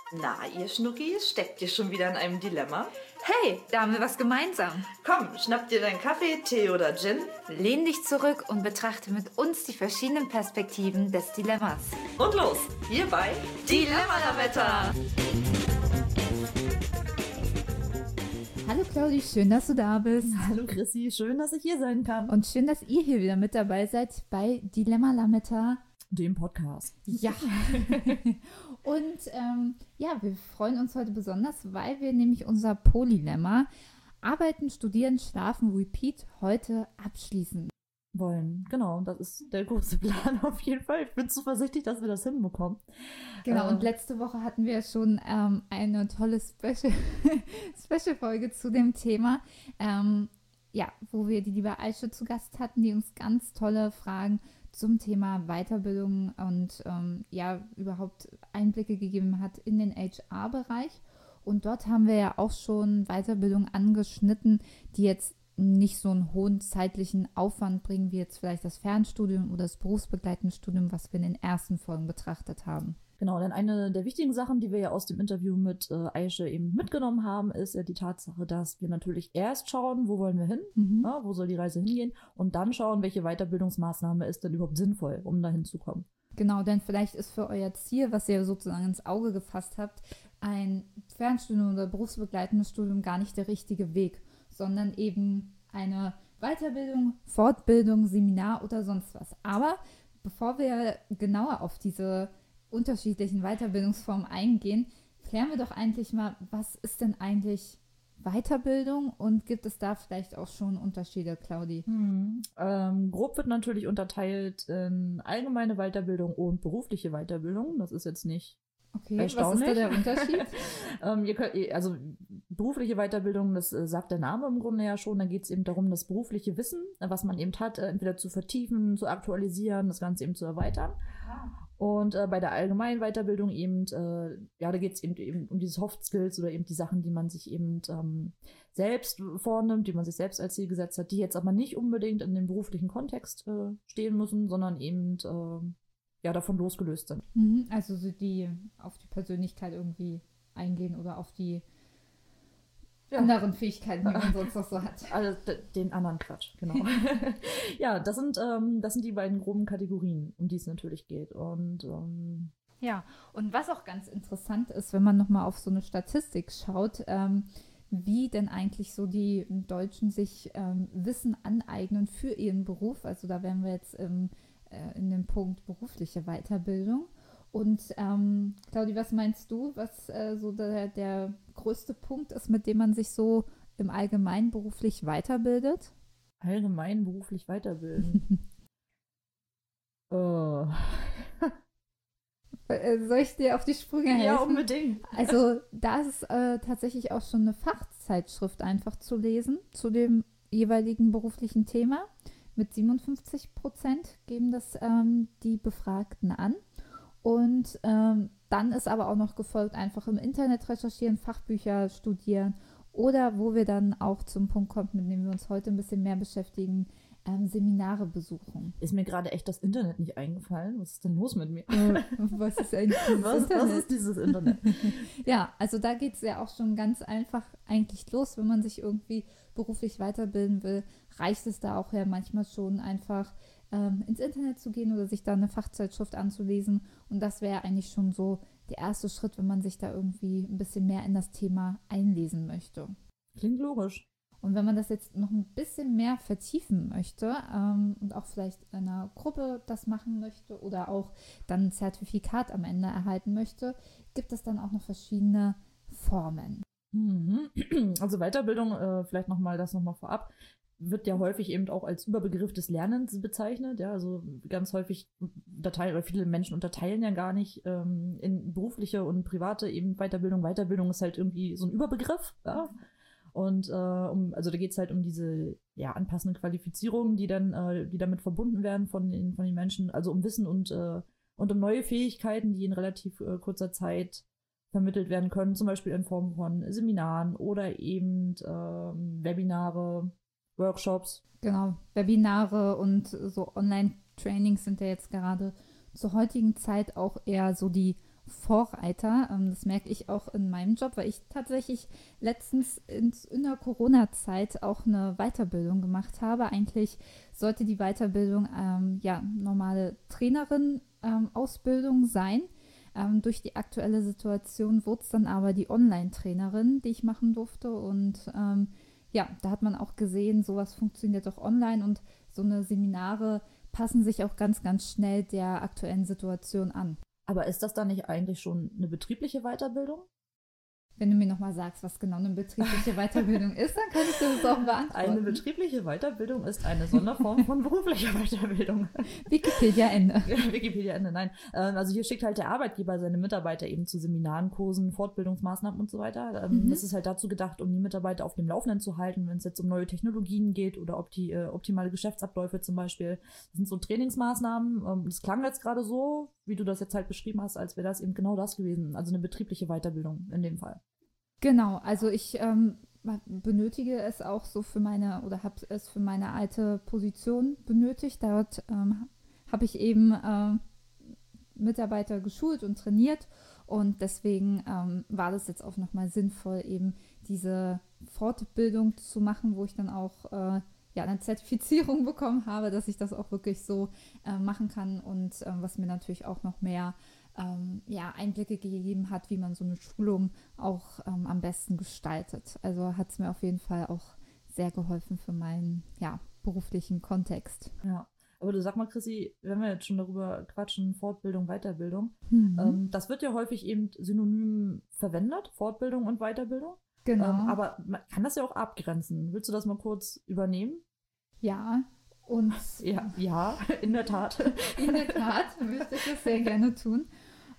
Na, ihr Schnuckis, steckt ihr schon wieder in einem Dilemma? Hey, da haben wir was gemeinsam. Komm, schnapp dir deinen Kaffee, Tee oder Gin. Lehn dich zurück und betrachte mit uns die verschiedenen Perspektiven des Dilemmas. Und los, hier bei Dilemma-Lametta. Hallo Claudi, schön, dass du da bist. Hallo Chrissy, schön, dass ich hier sein kann. Und schön, dass ihr hier wieder mit dabei seid bei Dilemma-Lametta. Dem Podcast. Ja. Und wir freuen uns heute besonders, weil wir nämlich unser Polylemma Arbeiten, Studieren, Schlafen, Repeat heute abschließen wollen. Genau, das ist der große Plan auf jeden Fall. Ich bin zuversichtlich, dass wir das hinbekommen. Genau, und letzte Woche hatten wir schon eine tolle Special-Folge zu dem Thema, wo wir die liebe Aische zu Gast hatten, die uns ganz tolle Fragen zum Thema Weiterbildung und überhaupt Einblicke gegeben hat in den HR-Bereich. Und dort haben wir ja auch schon Weiterbildung angeschnitten, die jetzt nicht so einen hohen zeitlichen Aufwand bringen, wie jetzt vielleicht das Fernstudium oder das berufsbegleitende Studium, was wir in den ersten Folgen betrachtet haben. Genau, denn eine der wichtigen Sachen, die wir ja aus dem Interview mit Aische eben mitgenommen haben, ist ja die Tatsache, dass wir natürlich erst schauen, wo wollen wir hin, wo soll die Reise hingehen, und dann schauen, welche Weiterbildungsmaßnahme ist denn überhaupt sinnvoll, um da hinzukommen. Genau, denn vielleicht ist für euer Ziel, was ihr sozusagen ins Auge gefasst habt, ein Fernstudium oder berufsbegleitendes Studium gar nicht der richtige Weg, sondern eben eine Weiterbildung, Fortbildung, Seminar oder sonst was. Aber bevor wir genauer auf diese unterschiedlichen Weiterbildungsformen eingehen, klären wir doch eigentlich mal, was ist denn eigentlich Weiterbildung und gibt es da vielleicht auch schon Unterschiede, Claudi? Grob wird natürlich unterteilt in allgemeine Weiterbildung und berufliche Weiterbildung. Das ist jetzt nicht erstaunlich. Was ist da der Unterschied? Berufliche Weiterbildung, das sagt der Name im Grunde ja schon. Da geht es eben darum, das berufliche Wissen, was man eben hat, entweder zu vertiefen, zu aktualisieren, das Ganze eben zu erweitern. Und bei der allgemeinen Weiterbildung eben, da geht es eben um die Soft Skills oder eben die Sachen, die man sich eben selbst vornimmt, die man sich selbst als Ziel gesetzt hat, die jetzt aber nicht unbedingt in dem beruflichen Kontext stehen müssen, sondern eben davon losgelöst sind. Also so die auf die Persönlichkeit irgendwie eingehen oder auf die anderen Fähigkeiten, die man sonst noch so hat. Also den anderen Quatsch, genau. Ja, das sind die beiden groben Kategorien, um die es natürlich geht. Und und was auch ganz interessant ist, wenn man nochmal auf so eine Statistik schaut, wie denn eigentlich so die Deutschen sich Wissen aneignen für ihren Beruf. Also da wären wir jetzt in dem Punkt berufliche Weiterbildung. Und Claudi, was meinst du, was so der größte Punkt ist, mit dem man sich so im Allgemeinen beruflich weiterbildet? Allgemein beruflich weiterbilden? Soll ich dir auf die Sprünge helfen? Ja, unbedingt. Also da ist tatsächlich auch schon eine Fachzeitschrift einfach zu lesen zu dem jeweiligen beruflichen Thema. Mit 57% geben das die Befragten an. Und dann ist aber auch noch gefolgt, einfach im Internet recherchieren, Fachbücher studieren oder wo wir dann auch zum Punkt kommen, mit dem wir uns heute ein bisschen mehr beschäftigen, Seminare besuchen. Ist mir gerade echt das Internet nicht eingefallen? Was ist denn los mit mir? Was ist eigentlich dieses Internet? Was ist dieses Internet? Ja, also da geht es ja auch schon ganz einfach eigentlich los, wenn man sich irgendwie beruflich weiterbilden will, reicht es da auch ja manchmal schon einfach ins Internet zu gehen oder sich da eine Fachzeitschrift anzulesen. Und das wäre eigentlich schon so der erste Schritt, wenn man sich da irgendwie ein bisschen mehr in das Thema einlesen möchte. Klingt logisch. Und wenn man das jetzt noch ein bisschen mehr vertiefen möchte und auch vielleicht in einer Gruppe das machen möchte oder auch dann ein Zertifikat am Ende erhalten möchte, gibt es dann auch noch verschiedene Formen. Also Weiterbildung, vielleicht nochmal vorab, wird ja häufig eben auch als Überbegriff des Lernens bezeichnet. Ja, also ganz häufig viele Menschen unterteilen ja gar nicht in berufliche und private eben Weiterbildung. Weiterbildung ist halt irgendwie so ein Überbegriff, ja. Und da geht es halt um diese anpassenden Qualifizierungen, die damit verbunden werden von den Menschen, also um Wissen und um neue Fähigkeiten, die in relativ kurzer Zeit vermittelt werden können, zum Beispiel in Form von Seminaren oder eben Webinare, Workshops. Genau, Webinare und so Online-Trainings sind ja jetzt gerade zur heutigen Zeit auch eher so die Vorreiter. Das merke ich auch in meinem Job, weil ich tatsächlich letztens in der Corona-Zeit auch eine Weiterbildung gemacht habe. Eigentlich sollte die Weiterbildung normale Trainerin-Ausbildung sein. Durch die aktuelle Situation wurde es dann aber die Online-Trainerin, die ich machen durfte. Und da hat man auch gesehen, sowas funktioniert auch online und so eine Seminare passen sich auch ganz, ganz schnell der aktuellen Situation an. Aber ist das dann nicht eigentlich schon eine betriebliche Weiterbildung? Wenn du mir nochmal sagst, was genau eine betriebliche Weiterbildung ist, dann kann ich dir das auch beantworten. Eine betriebliche Weiterbildung ist eine Sonderform von beruflicher Weiterbildung. Wikipedia Ende. Wikipedia Ende, nein. Also hier schickt halt der Arbeitgeber seine Mitarbeiter eben zu Seminaren, Kursen, Fortbildungsmaßnahmen und so weiter. Das ist halt dazu gedacht, um die Mitarbeiter auf dem Laufenden zu halten, wenn es jetzt um neue Technologien geht oder optimale Geschäftsabläufe zum Beispiel. Das sind so Trainingsmaßnahmen. Das klang jetzt gerade so, wie du das jetzt halt beschrieben hast, als wäre das eben genau das gewesen. Also eine betriebliche Weiterbildung in dem Fall. Genau, also ich benötige es auch so habe es für meine alte Position benötigt. Dort habe ich eben Mitarbeiter geschult und trainiert und deswegen war das jetzt auch nochmal sinnvoll, eben diese Fortbildung zu machen, wo ich dann auch eine Zertifizierung bekommen habe, dass ich das auch wirklich so machen kann und was mir natürlich auch noch mehr Einblicke gegeben hat, wie man so eine Schulung auch am besten gestaltet. Also hat es mir auf jeden Fall auch sehr geholfen für meinen beruflichen Kontext. Ja, aber du sag mal, Chrissy, wenn wir jetzt schon darüber quatschen, Fortbildung, Weiterbildung, das wird ja häufig eben synonym verwendet, Fortbildung und Weiterbildung. Genau. Aber man kann das ja auch abgrenzen. Willst du das mal kurz übernehmen? Ja, und ja, in der Tat. In der Tat möchte ich das sehr gerne tun.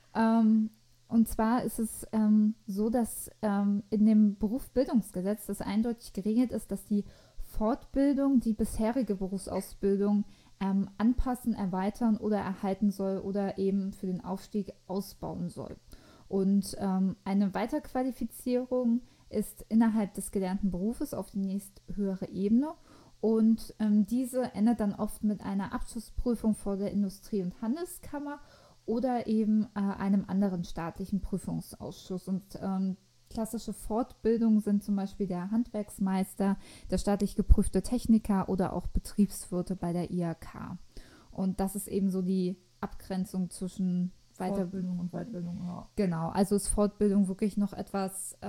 Und zwar ist es so, dass in dem Berufsbildungsgesetz das eindeutig geregelt ist, dass die Fortbildung die bisherige Berufsausbildung anpassen, erweitern oder erhalten soll oder eben für den Aufstieg ausbauen soll. Und eine Weiterqualifizierung ist innerhalb des gelernten Berufes auf die nächsthöhere Ebene. Und diese endet dann oft mit einer Abschlussprüfung vor der Industrie- und Handelskammer oder eben einem anderen staatlichen Prüfungsausschuss. Und klassische Fortbildungen sind zum Beispiel der Handwerksmeister, der staatlich geprüfte Techniker oder auch Betriebswirte bei der IHK. Und das ist eben so die Abgrenzung zwischen Fortbildung und Weiterbildung. Ja. Genau, also ist Fortbildung wirklich noch etwas,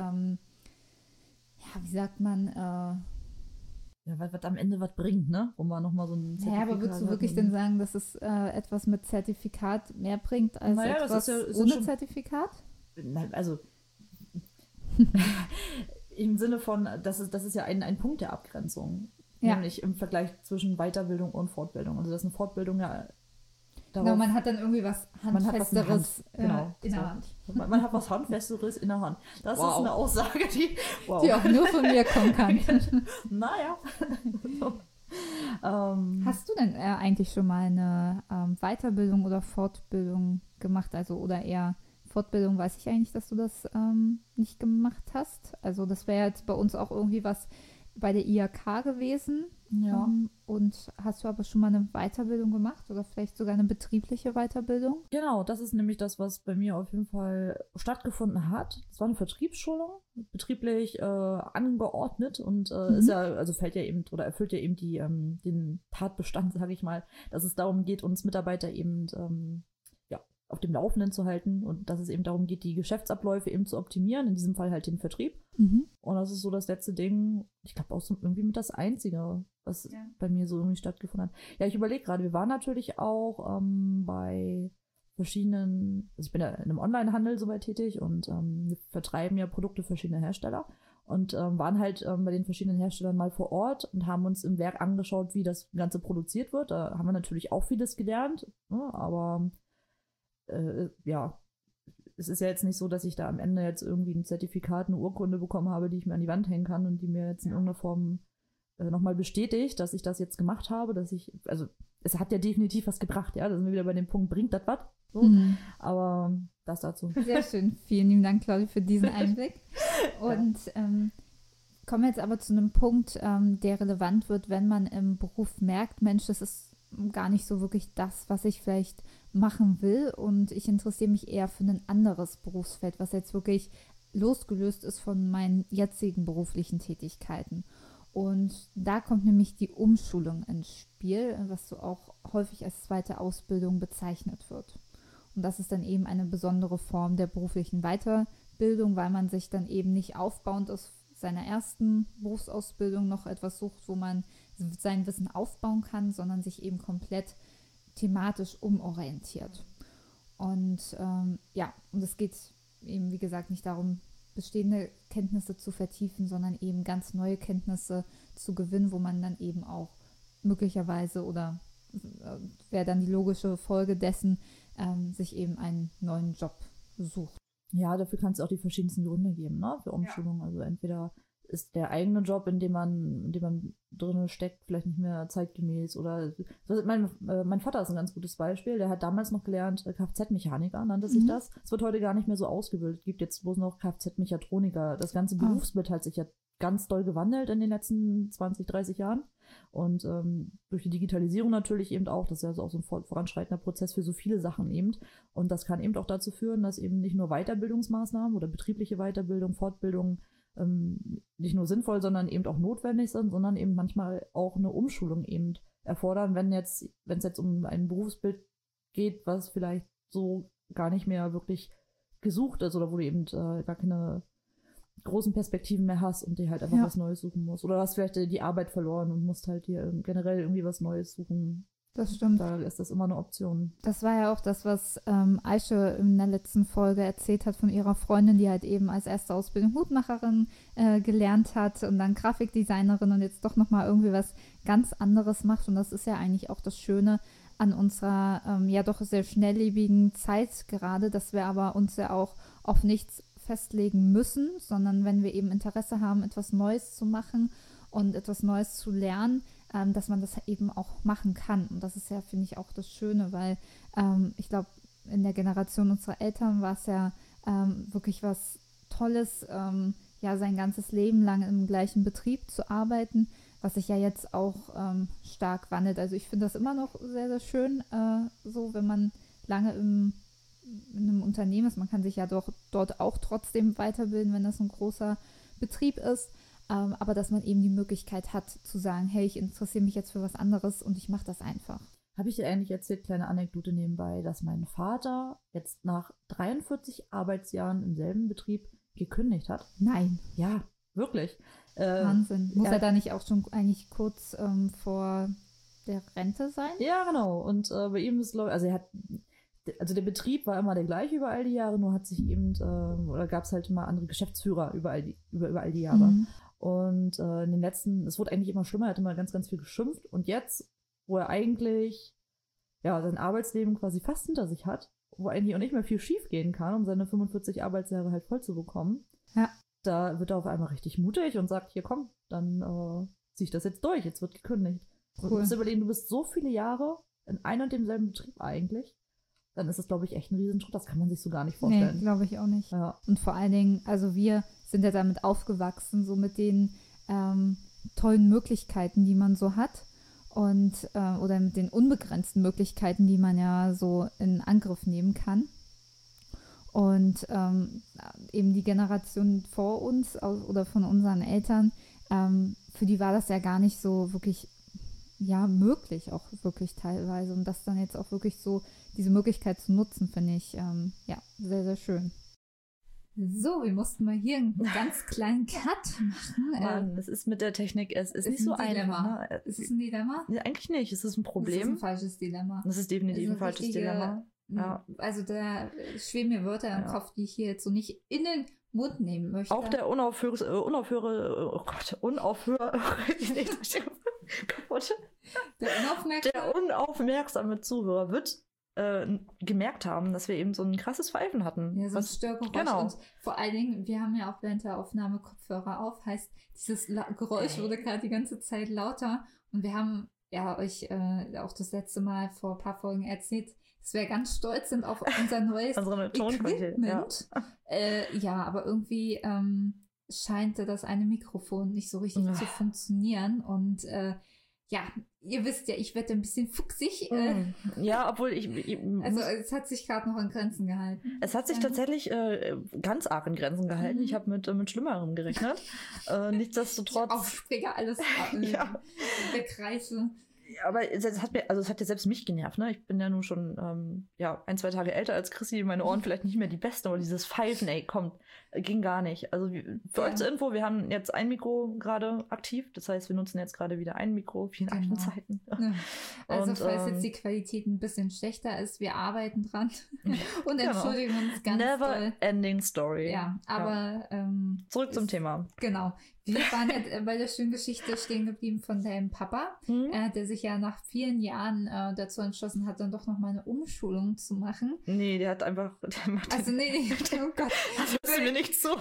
wie sagt man, was am Ende was bringt, ne? Wo man nochmal so ein Zertifikat aber würdest du wirklich denn sagen, dass es etwas mit Zertifikat mehr bringt als etwas ohne Zertifikat? Nein, also im Sinne von, das ist ja ein Punkt der Abgrenzung. Ja. Nämlich im Vergleich zwischen Weiterbildung und Fortbildung. Also das ist eine Fortbildung darauf, genau, man hat dann irgendwie was Handfesteres in der Hand. Man hat was Handfesteres in der Hand. Das ist eine Aussage, die auch nur von mir kommen kann. Naja. Hast du denn eigentlich schon mal eine Weiterbildung oder Fortbildung gemacht? Also oder eher Fortbildung, weiß ich eigentlich, dass du das nicht gemacht hast. Also das wäre jetzt bei uns auch irgendwie was bei der IHK gewesen. Ja. Und hast du aber schon mal eine Weiterbildung gemacht oder vielleicht sogar eine betriebliche Weiterbildung? Genau, das ist nämlich das, was bei mir auf jeden Fall stattgefunden hat. Das war eine Vertriebsschulung, betrieblich angeordnet und fällt ja eben oder erfüllt ja eben den Tatbestand, sage ich mal, dass es darum geht, uns Mitarbeiter eben auf dem Laufenden zu halten und dass es eben darum geht, die Geschäftsabläufe eben zu optimieren, in diesem Fall halt den Vertrieb. Und das ist so das letzte Ding, ich glaube auch so irgendwie mit das Einzige, was bei mir so irgendwie stattgefunden hat. Ja, ich überlege gerade, wir waren natürlich auch bei verschiedenen, also ich bin ja in einem Onlinehandel soweit tätig und wir vertreiben ja Produkte verschiedener Hersteller und waren halt bei den verschiedenen Herstellern mal vor Ort und haben uns im Werk angeschaut, wie das Ganze produziert wird. Da haben wir natürlich auch vieles gelernt, ne, aber es ist ja jetzt nicht so, dass ich da am Ende jetzt irgendwie ein Zertifikat, eine Urkunde bekommen habe, die ich mir an die Wand hängen kann und die mir jetzt in irgendeiner Form nochmal bestätigt, dass ich das jetzt gemacht habe, es hat ja definitiv was gebracht, ja, da sind wir wieder bei dem Punkt, bringt das was? So. Aber das dazu. Sehr schön, vielen lieben Dank, Claudia, für diesen Einblick. Und kommen wir jetzt aber zu einem Punkt, der relevant wird, wenn man im Beruf merkt, Mensch, das ist gar nicht so wirklich das, was ich vielleicht machen will und ich interessiere mich eher für ein anderes Berufsfeld, was jetzt wirklich losgelöst ist von meinen jetzigen beruflichen Tätigkeiten. Und da kommt nämlich die Umschulung ins Spiel, was so auch häufig als zweite Ausbildung bezeichnet wird. Und das ist dann eben eine besondere Form der beruflichen Weiterbildung, weil man sich dann eben nicht aufbauend aus seiner ersten Berufsausbildung noch etwas sucht, wo man sein Wissen aufbauen kann, sondern sich eben komplett thematisch umorientiert. Und und es geht eben, wie gesagt, nicht darum, bestehende Kenntnisse zu vertiefen, sondern eben ganz neue Kenntnisse zu gewinnen, wo man dann eben auch möglicherweise oder wäre dann die logische Folge dessen, sich eben einen neuen Job sucht. Ja, dafür kann es auch die verschiedensten Gründe geben, ne, für Umschulung. Ja. Also entweder ist der eigene Job, in dem man drin steckt, vielleicht nicht mehr zeitgemäß oder mein Vater ist ein ganz gutes Beispiel, der hat damals noch gelernt, Kfz-Mechaniker nannte sich das. Es wird heute gar nicht mehr so ausgebildet, gibt jetzt bloß noch Kfz-Mechatroniker. Das ganze Berufsbild hat sich ja ganz doll gewandelt in den letzten 20, 30 Jahren und durch die Digitalisierung natürlich eben auch, das ist ja also auch so ein voranschreitender Prozess für so viele Sachen eben und das kann eben auch dazu führen, dass eben nicht nur Weiterbildungsmaßnahmen oder betriebliche Weiterbildung, Fortbildung nicht nur sinnvoll, sondern eben auch notwendig sind, sondern eben manchmal auch eine Umschulung eben erfordern, wenn es jetzt um ein Berufsbild geht, was vielleicht so gar nicht mehr wirklich gesucht ist oder wo du eben gar keine großen Perspektiven mehr hast und dir halt einfach was Neues suchen musst. Oder hast vielleicht die Arbeit verloren und musst halt dir generell irgendwie was Neues suchen. Das stimmt. Da ist das immer eine Option. Das war ja auch das, was Aische in der letzten Folge erzählt hat von ihrer Freundin, die halt eben als erste Ausbildung Hutmacherin gelernt hat und dann Grafikdesignerin und jetzt doch nochmal irgendwie was ganz anderes macht. Und das ist ja eigentlich auch das Schöne an unserer doch sehr schnelllebigen Zeit gerade, dass wir aber uns ja auch auf nichts festlegen müssen, sondern wenn wir eben Interesse haben, etwas Neues zu machen und etwas Neues zu lernen, dass man das eben auch machen kann. Und das ist ja, finde ich, auch das Schöne, weil ich glaube, in der Generation unserer Eltern war es ja wirklich was Tolles, sein ganzes Leben lang im gleichen Betrieb zu arbeiten, was sich ja jetzt auch stark wandelt. Also ich finde das immer noch sehr, sehr schön, so wenn man lange in einem Unternehmen ist. Man kann sich ja doch dort auch trotzdem weiterbilden, wenn das ein großer Betrieb ist. Aber dass man eben die Möglichkeit hat zu sagen, hey, ich interessiere mich jetzt für was anderes und ich mache das einfach. Habe ich dir eigentlich erzählt, kleine Anekdote nebenbei, dass mein Vater jetzt nach 43 Arbeitsjahren im selben Betrieb gekündigt hat? Nein. Ja, wirklich. Wahnsinn. Muss er da nicht auch schon eigentlich kurz vor der Rente sein? Ja, genau. Und bei ihm ist, also der Betrieb war immer der gleiche über all die Jahre, nur hat sich eben, oder gab es halt immer andere Geschäftsführer über all die Jahre. Mhm. Und in den letzten, es wurde eigentlich immer schlimmer, er hat immer ganz, ganz viel geschimpft. Und jetzt, wo er eigentlich sein Arbeitsleben quasi fast hinter sich hat, wo eigentlich auch nicht mehr viel schief gehen kann, um seine 45 Arbeitsjahre halt voll zu bekommen, da wird er auf einmal richtig mutig und sagt, hier komm, dann ziehe ich das jetzt durch, jetzt wird gekündigt. Cool. Du musst überlegen, du bist so viele Jahre in einem und demselben Betrieb eigentlich, dann ist das, glaube ich, echt ein Riesenschritt. Das kann man sich so gar nicht vorstellen. Nee, glaube ich auch nicht. Ja. Und vor allen Dingen, also wir sind ja damit aufgewachsen, so mit den tollen Möglichkeiten, die man so hat und oder mit den unbegrenzten Möglichkeiten, die man ja so in Angriff nehmen kann. Und eben die Generation vor uns oder von unseren Eltern, für die war das ja gar nicht so wirklich möglich, auch wirklich teilweise. Und das dann jetzt auch wirklich so, diese Möglichkeit zu nutzen, finde ich sehr, sehr schön. So, wir mussten mal hier einen ganz kleinen Cut machen. Mann, es ist mit der Technik, es ist nicht so einfach. Ne? Ist es ein Dilemma? Nee, eigentlich nicht, es ist ein Problem. Das ist ein falsches Dilemma. Das ist definitiv ein falsches Dilemma. Ja. Also da schweben mir Wörter im Kopf, die ich hier jetzt so nicht in den Mund nehmen möchte. Auch der unaufmerksame Zuhörer wird gemerkt haben, dass wir eben so ein krasses Pfeifen hatten. Ja, so ein Störgeräusch. Genau. Und vor allen Dingen, wir haben ja auch während der Aufnahme Kopfhörer auf, heißt, dieses Geräusch wurde gerade die ganze Zeit lauter und wir haben euch auch das letzte Mal vor ein paar Folgen erzählt, dass wir ganz stolz sind auf unser neues Equipment. Aber irgendwie scheint das eine Mikrofon nicht so richtig zu funktionieren und ja, ihr wisst ja, ich werde ein bisschen fuchsig. Ja, obwohl also es hat sich gerade noch in Grenzen gehalten. Es hat sich tatsächlich ganz arg in Grenzen gehalten. Ich habe mit Schlimmerem gerechnet. Nichtsdestotrotz. Aufsprecher, alles wegreiße. Aber es hat ja selbst mich genervt, ne? Ich bin ja nun schon 1-2 Tage älter als Chrissy, meine Ohren vielleicht nicht mehr die besten, aber dieses Pfeifen, ging gar nicht. Also für euch zur Info, wir haben jetzt ein Mikro gerade aktiv, das heißt, wir nutzen jetzt gerade wieder ein Mikro, vielen alten Zeiten. Ja. Also falls jetzt die Qualität ein bisschen schlechter ist, wir arbeiten dran und entschuldigen uns ganz Never ending story. Ja, aber zurück zum Thema. Genau. Wir waren ja bei der schönen Geschichte stehen geblieben von deinem Papa, der sich ja nach vielen Jahren dazu entschlossen hat, dann doch noch mal eine Umschulung zu machen. Nee, der hat einfach... oh Gott. Das ist mir nicht so.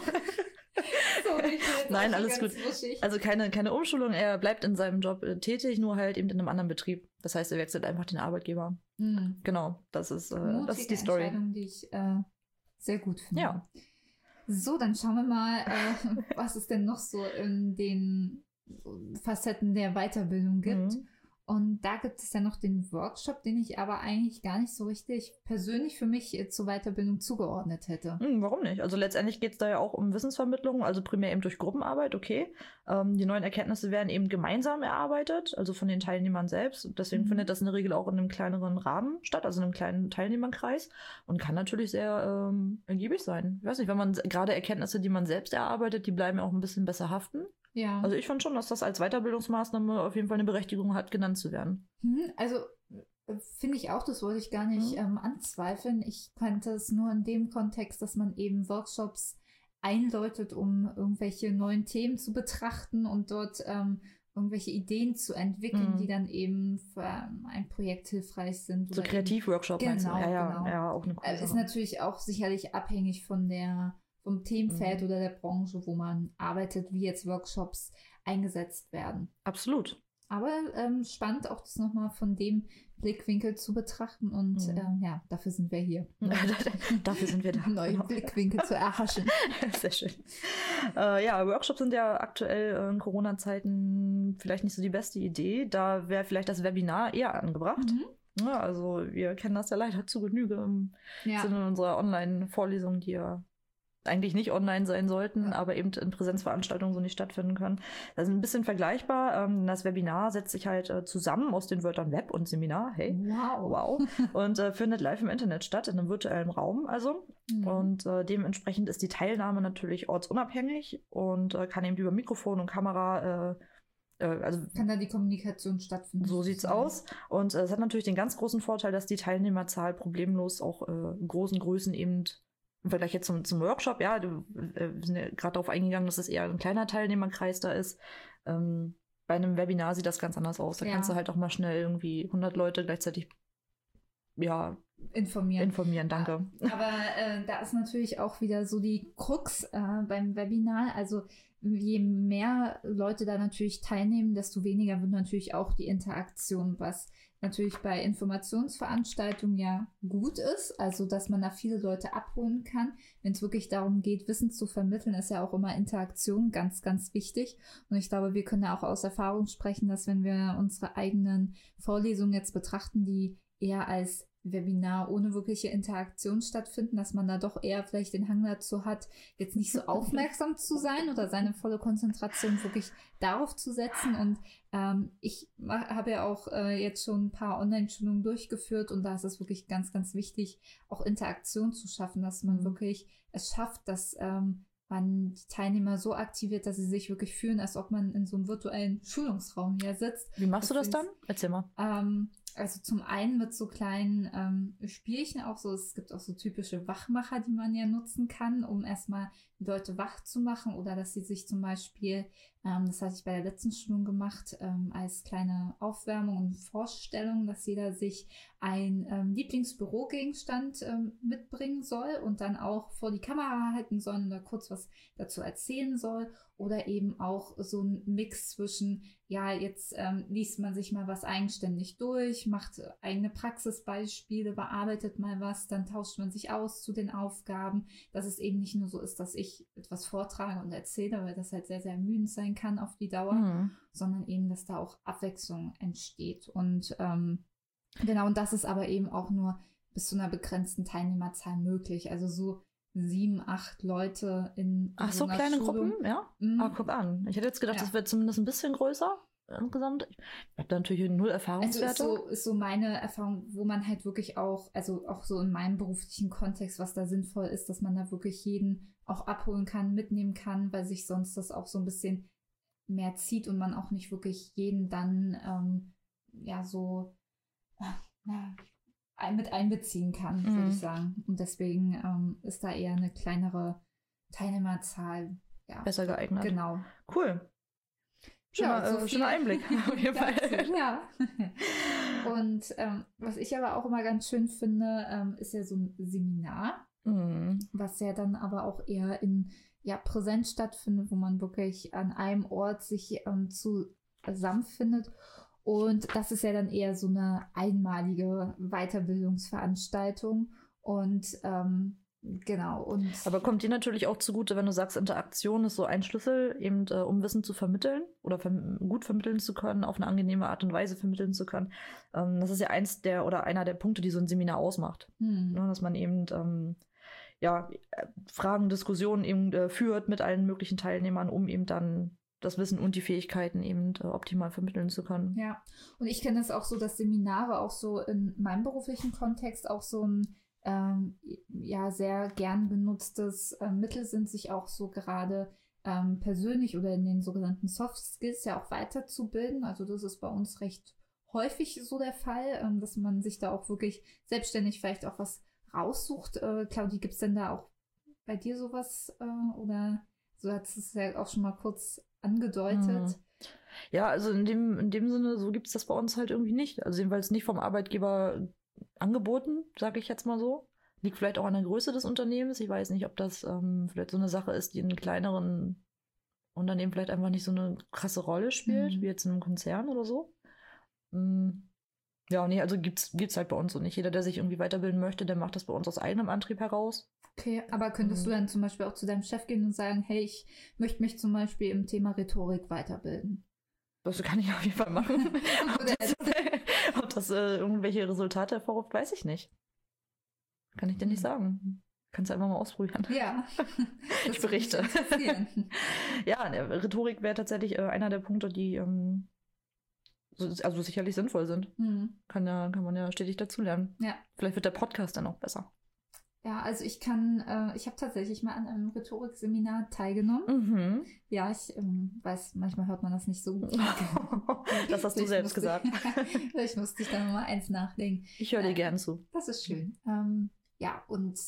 Nein, alles gut. Wuschig. Also keine Umschulung, er bleibt in seinem Job tätig, nur halt eben in einem anderen Betrieb. Das heißt, er wechselt einfach den Arbeitgeber. Genau, das ist die Story. Entscheidung, die ich sehr gut finde. Ja. So, dann schauen wir mal, was es denn noch so in den Facetten der Weiterbildung gibt. Und da gibt es ja noch den Workshop, den ich aber eigentlich gar nicht so richtig persönlich für mich zur Weiterbildung zugeordnet hätte. Warum nicht? Also letztendlich geht es da ja auch um Wissensvermittlung, also primär eben durch Gruppenarbeit, okay. Die neuen Erkenntnisse werden eben gemeinsam erarbeitet, also von den Teilnehmern selbst. Deswegen findet das in der Regel auch in einem kleineren Rahmen statt, also in einem kleinen Teilnehmerkreis und kann natürlich sehr ergiebig sein. Ich weiß nicht, wenn man gerade Erkenntnisse, die man selbst erarbeitet, die bleiben ja auch ein bisschen besser haften. Ja. Also ich fand schon, dass das als Weiterbildungsmaßnahme auf jeden Fall eine Berechtigung hat, genannt zu werden. Also finde ich auch, das wollte ich gar nicht anzweifeln. Ich kannte es nur in dem Kontext, dass man eben Workshops einläutet, um irgendwelche neuen Themen zu betrachten und dort irgendwelche Ideen zu entwickeln, die dann eben für ein Projekt hilfreich sind. So Kreativworkshop meinst du? Genau. Ja, auch eine coole Ist Sache. natürlich auch sicherlich abhängig vom Themenfeld oder der Branche, wo man arbeitet, wie jetzt Workshops eingesetzt werden. Absolut. Aber spannend auch das nochmal von dem Blickwinkel zu betrachten und dafür sind wir hier. Dafür sind wir da. Neue Blickwinkel zu erhaschen. Sehr schön. Workshops sind ja aktuell in Corona-Zeiten vielleicht nicht so die beste Idee. Da wäre vielleicht das Webinar eher angebracht. Ja, also wir kennen das ja leider zu Genüge im Sinne unserer Online-Vorlesungen, die ja eigentlich nicht online sein sollten, aber eben in Präsenzveranstaltungen so nicht stattfinden können. Das ist ein bisschen vergleichbar. Das Webinar setzt sich halt zusammen aus den Wörtern Web und Seminar. Hey, wow. Und findet live im Internet statt, in einem virtuellen Raum also. Und dementsprechend ist die Teilnahme natürlich ortsunabhängig und kann eben über Mikrofon und Kamera kann da die Kommunikation stattfinden. So sieht's aus. Und es hat natürlich den ganz großen Vorteil, dass die Teilnehmerzahl problemlos auch großen Größen eben im Vergleich jetzt zum Workshop, wir sind ja gerade darauf eingegangen, dass es eher ein kleiner Teilnehmerkreis da ist. Bei einem Webinar sieht das ganz anders aus. Da kannst du halt auch mal schnell irgendwie 100 Leute gleichzeitig informieren, danke. Aber da ist natürlich auch wieder so die Krux beim Webinar. Also je mehr Leute da natürlich teilnehmen, desto weniger wird natürlich auch die Interaktion, was natürlich bei Informationsveranstaltungen ja gut ist, also dass man da viele Leute abholen kann. Wenn es wirklich darum geht, Wissen zu vermitteln, ist ja auch immer Interaktion ganz, ganz wichtig. Und ich glaube, wir können ja auch aus Erfahrung sprechen, dass wenn wir unsere eigenen Vorlesungen jetzt betrachten, die eher als Webinar ohne wirkliche Interaktion stattfinden, dass man da doch eher vielleicht den Hang dazu hat, jetzt nicht so aufmerksam zu sein oder seine volle Konzentration wirklich darauf zu setzen. Und ich habe ja auch jetzt schon ein paar Online-Schulungen durchgeführt und da ist es wirklich ganz, ganz wichtig, auch Interaktion zu schaffen, dass man wirklich es schafft, dass man die Teilnehmer so aktiviert, dass sie sich wirklich fühlen, als ob man in so einem virtuellen Schulungsraum hier sitzt. Wie machst du das dann? Erzähl mal. Also zum einen mit so kleinen Spielchen auch so, es gibt auch so typische Wachmacher, die man ja nutzen kann, um erstmal die Leute wach zu machen oder dass sie sich zum Beispiel, das hatte ich bei der letzten Schulung gemacht, als kleine Aufwärmung und Vorstellung, dass jeder sich ein Lieblingsbürogegenstand mitbringen soll und dann auch vor die Kamera halten soll oder kurz was dazu erzählen soll oder eben auch so ein Mix zwischen ja, jetzt liest man sich mal was eigenständig durch, macht eigene Praxisbeispiele, bearbeitet mal was, dann tauscht man sich aus zu den Aufgaben, dass es eben nicht nur so ist, dass ich etwas vortrage und erzähle, weil das halt sehr, sehr ermüdend sein kann auf die Dauer, sondern eben, dass da auch Abwechslung entsteht. Und genau, und das ist aber eben auch nur bis zu einer begrenzten Teilnehmerzahl möglich. Also so 7, 8 Leute in so einer kleine Schulung. Gruppen, ja? Mhm. Guck an. Ich hätte jetzt gedacht, Ja. das wäre zumindest ein bisschen größer insgesamt. Ich habe da natürlich null Erfahrungswerte. Also ist so meine Erfahrung, wo man halt wirklich auch, also auch so in meinem beruflichen Kontext, was da sinnvoll ist, dass man da wirklich jeden auch abholen kann, mitnehmen kann, weil sich sonst das auch so ein bisschen mehr zieht und man auch nicht wirklich jeden dann mit einbeziehen kann, würde ich sagen. Und deswegen ist da eher eine kleinere Teilnehmerzahl besser geeignet. Genau. Cool. Schöner Einblick. Auf jeden Fall. Ja. Und was ich aber auch immer ganz schön finde, ist ja so ein Seminar, was ja dann aber auch eher in Präsenz stattfindet, wo man wirklich an einem Ort sich zusammenfindet. Und das ist ja dann eher so eine einmalige Weiterbildungsveranstaltung. Und genau. Und aber kommt dir natürlich auch zugute, wenn du sagst, Interaktion ist so ein Schlüssel, eben um Wissen zu vermitteln oder gut vermitteln zu können, auf eine angenehme Art und Weise vermitteln zu können. Das ist ja einer der Punkte, die so ein Seminar ausmacht. Dass man eben Fragen, Diskussionen eben führt mit allen möglichen Teilnehmern, um eben dann das Wissen und die Fähigkeiten eben optimal vermitteln zu können. Ja, und ich kenne es auch so, dass Seminare auch so in meinem beruflichen Kontext auch so ein sehr gern genutztes Mittel sind, sich auch so gerade persönlich oder in den sogenannten Soft Skills ja auch weiterzubilden. Also das ist bei uns recht häufig so der Fall, dass man sich da auch wirklich selbstständig vielleicht auch was raussucht. Claudi, gibt es denn da auch bei dir sowas oder so hat es ja auch schon mal kurz angedeutet? Ja, also in dem Sinne, so gibt es das bei uns halt irgendwie nicht. Also jedenfalls nicht vom Arbeitgeber angeboten, sage ich jetzt mal so. Liegt vielleicht auch an der Größe des Unternehmens. Ich weiß nicht, ob das vielleicht so eine Sache ist, die in kleineren Unternehmen vielleicht einfach nicht so eine krasse Rolle spielt, wie jetzt in einem Konzern oder so. Ja, nee, also gibt's halt bei uns so nicht. Jeder, der sich irgendwie weiterbilden möchte, der macht das bei uns aus eigenem Antrieb heraus. Okay, aber könntest du dann zum Beispiel auch zu deinem Chef gehen und sagen, hey, ich möchte mich zum Beispiel im Thema Rhetorik weiterbilden? Das kann ich auf jeden Fall machen. Ob das irgendwelche Resultate hervorruft, weiß ich nicht. Kann ich dir nicht sagen. Kannst du einfach mal ausprobieren. Ja. Ich berichte. Ja, Rhetorik wäre tatsächlich einer der Punkte, die also sicherlich sinnvoll sind. Kann man ja stetig dazulernen. Ja. Vielleicht wird der Podcast dann auch besser. Ja, also ich habe tatsächlich mal an einem Rhetorikseminar teilgenommen. Ja, ich weiß, manchmal hört man das nicht so gut. Das hast du selbst gesagt. Vielleicht musste ich da nochmal eins nachdenken. Ich höre dir gern zu. Das ist schön. Ja, und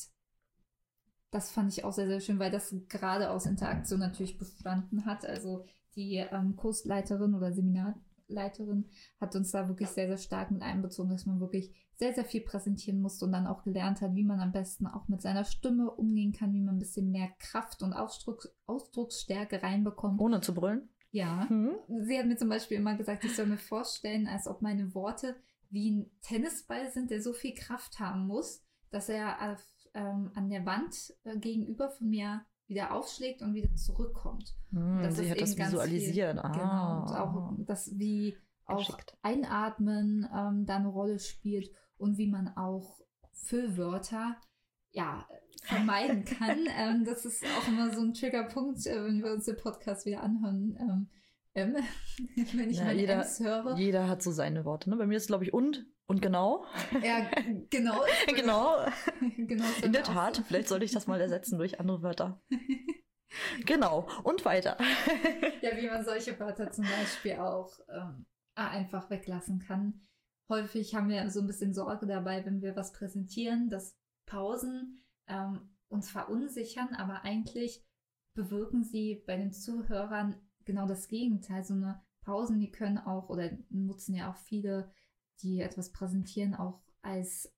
das fand ich auch sehr, sehr schön, weil das gerade aus Interaktion natürlich bestanden hat. Also die Kursleiterin oder Seminarleiterin hat uns da wirklich sehr, sehr stark mit einbezogen, dass man wirklich sehr, sehr viel präsentieren musste und dann auch gelernt hat, wie man am besten auch mit seiner Stimme umgehen kann, wie man ein bisschen mehr Kraft und Ausdrucksstärke reinbekommt. Ohne zu brüllen? Ja. Sie hat mir zum Beispiel immer gesagt, ich soll mir vorstellen, als ob meine Worte wie ein Tennisball sind, der so viel Kraft haben muss, dass er an der Wand gegenüber von mir wieder aufschlägt und wieder zurückkommt. Sie hat das visualisiert. Genau. Und auch das, wie auch Einatmen da eine Rolle spielt und wie man auch Füllwörter vermeiden kann. Das ist auch immer so ein Triggerpunkt, wenn wir uns den Podcast wieder anhören. Wenn ich meine Ems höre. Jeder hat so seine Worte. Ne? Bei mir ist es, glaube ich, und genau. Ja, genau. Genau. In der Tat, so. Vielleicht sollte ich das mal ersetzen durch andere Wörter. Genau. Und weiter. Ja, wie man solche Wörter zum Beispiel auch einfach weglassen kann. Häufig haben wir so ein bisschen Sorge dabei, wenn wir was präsentieren, dass Pausen uns verunsichern, aber eigentlich bewirken sie bei den Zuhörern genau das Gegenteil. So eine Pausen, die können auch, oder nutzen ja auch viele, die etwas präsentieren, auch als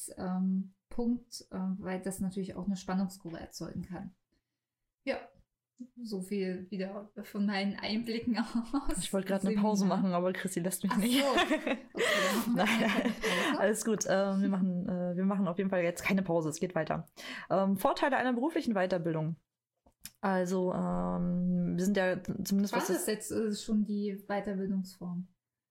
Aufmerksamkeitspunkt, weil das natürlich auch eine Spannungskurve erzeugen kann. Ja. So viel wieder von meinen Einblicken aus. Ich wollte gerade eine Pause machen, aber Chrissy lässt mich nicht. So. Okay, dann machen wir Nein, eine Pause. alles gut. Wir machen auf jeden Fall jetzt keine Pause, es geht weiter. Vorteile einer beruflichen Weiterbildung. Also, wir sind ja zumindest... Was ist jetzt schon die Weiterbildungsform?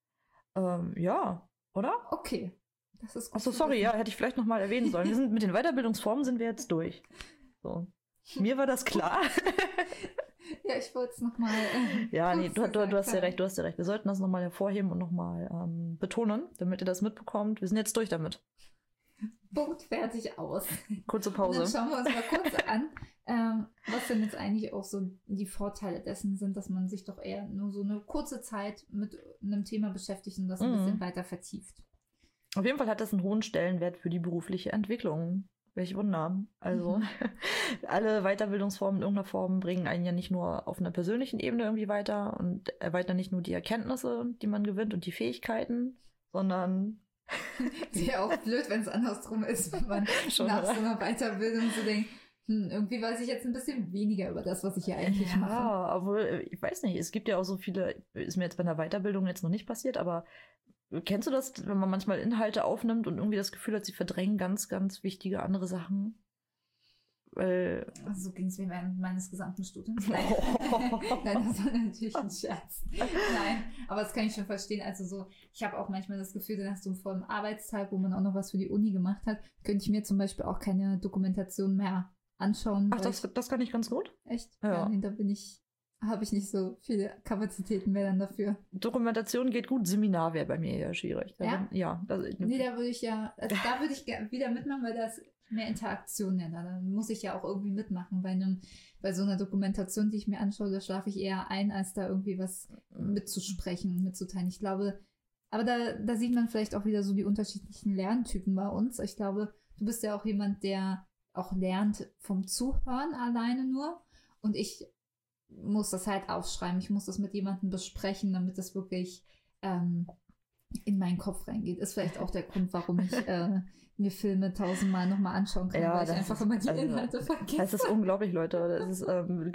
Ja, oder? Okay. Das ist gut. Achso, sorry, ja, hätte ich vielleicht nochmal erwähnen sollen. Wir sind mit den Weiterbildungsformen sind wir jetzt durch. So. Mir war das klar. Ja, ich wollte es nochmal. Ja, nee, du hast ja recht, Wir sollten das nochmal hervorheben und nochmal betonen, damit ihr das mitbekommt. Wir sind jetzt durch damit. Punkt, fertig, aus. Kurze Und Pause. dann schauen wir uns mal kurz an, was denn jetzt eigentlich auch so die Vorteile dessen sind, dass man sich doch eher nur so eine kurze Zeit mit einem Thema beschäftigt und das ein bisschen weiter vertieft. Auf jeden Fall hat das einen hohen Stellenwert für die berufliche Entwicklung. Welch Wunder. Also alle Weiterbildungsformen in irgendeiner Form bringen einen ja nicht nur auf einer persönlichen Ebene irgendwie weiter und erweitern nicht nur die Erkenntnisse, die man gewinnt und die Fähigkeiten, sondern... Ist ja auch blöd, wenn es andersrum ist, wenn man Schon, nach oder? so einer Weiterbildung so denkt, irgendwie weiß ich jetzt ein bisschen weniger über das, was ich hier eigentlich mache. Ja, obwohl, ich weiß nicht, es gibt ja auch so viele, ist mir jetzt bei einer Weiterbildung jetzt noch nicht passiert, aber kennst du das, wenn man manchmal Inhalte aufnimmt und irgendwie das Gefühl hat, sie verdrängen ganz, ganz wichtige andere Sachen? Weil... Also so ging es mir während meines gesamten Studiums. Nein, Nein, das war natürlich ein Scherz. Nein, aber das kann ich schon verstehen. Also so, ich habe auch manchmal das Gefühl, dann hast du einen vollen Arbeitstag, wo man auch noch was für die Uni gemacht hat, könnte ich mir zum Beispiel auch keine Dokumentation mehr anschauen. Ach, das kann ich ganz gut? Echt? Ja. Nee, habe ich nicht so viele Kapazitäten mehr dann dafür. Dokumentation geht gut, Seminar wäre bei mir eher schwierig. Ja? Das, Nee, da würde ich wieder mitmachen, weil da ist mehr Interaktion ja da. Da muss ich ja auch irgendwie mitmachen. Bei so einer Dokumentation, die ich mir anschaue, da schlafe ich eher ein, als da irgendwie was mitzusprechen und mitzuteilen. Ich glaube, aber da sieht man vielleicht auch wieder so die unterschiedlichen Lerntypen bei uns. Ich glaube, du bist ja auch jemand, der auch lernt vom Zuhören alleine nur. Und ich muss das halt aufschreiben. Ich muss das mit jemandem besprechen, damit das wirklich in meinen Kopf reingeht. Ist vielleicht auch der Grund, warum ich mir Filme 1000-mal nochmal anschauen kann, weil ich einfach immer die Inhalte vergesse. Das ist unglaublich, Leute. Das ist,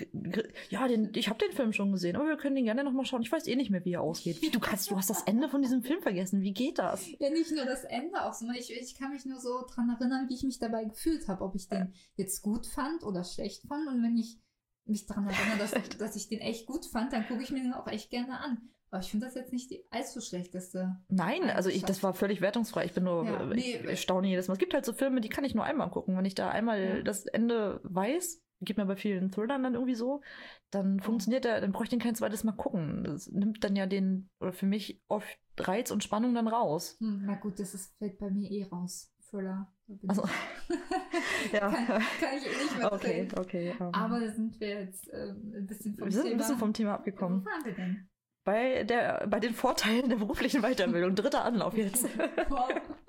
ich habe den Film schon gesehen, aber wir können den gerne nochmal schauen. Ich weiß eh nicht mehr, wie er ausgeht. Wie, du hast das Ende von diesem Film vergessen. Wie geht das? Ja, nicht nur das Ende auch, sondern ich kann mich nur so dran erinnern, wie ich mich dabei gefühlt habe. Ob ich den jetzt gut fand oder schlecht fand. Und wenn ich mich daran erinnere, dass ich den echt gut fand, dann gucke ich mir den auch echt gerne an. Aber ich finde das jetzt nicht die allzu schlechteste. Nein, also das war völlig wertungsfrei. Ich bin nur, nee, ich staune jedes Mal. Es gibt halt so Filme, die kann ich nur einmal gucken. Wenn ich da einmal das Ende weiß, geht mir bei vielen Thrillern dann irgendwie so, dann funktioniert der, dann brauche ich den kein zweites Mal gucken. Das nimmt dann ja oder für mich oft Reiz und Spannung dann raus. Na gut, fällt bei mir eh raus. Thriller. Also, ja. Kann ich eh nicht mehr Okay. Aber da sind wir jetzt ein bisschen vom Thema. Wir sind ein bisschen vom Thema abgekommen. Wo waren wir denn? Bei den Vorteilen der beruflichen Weiterbildung. 3. Anlauf jetzt. Wow.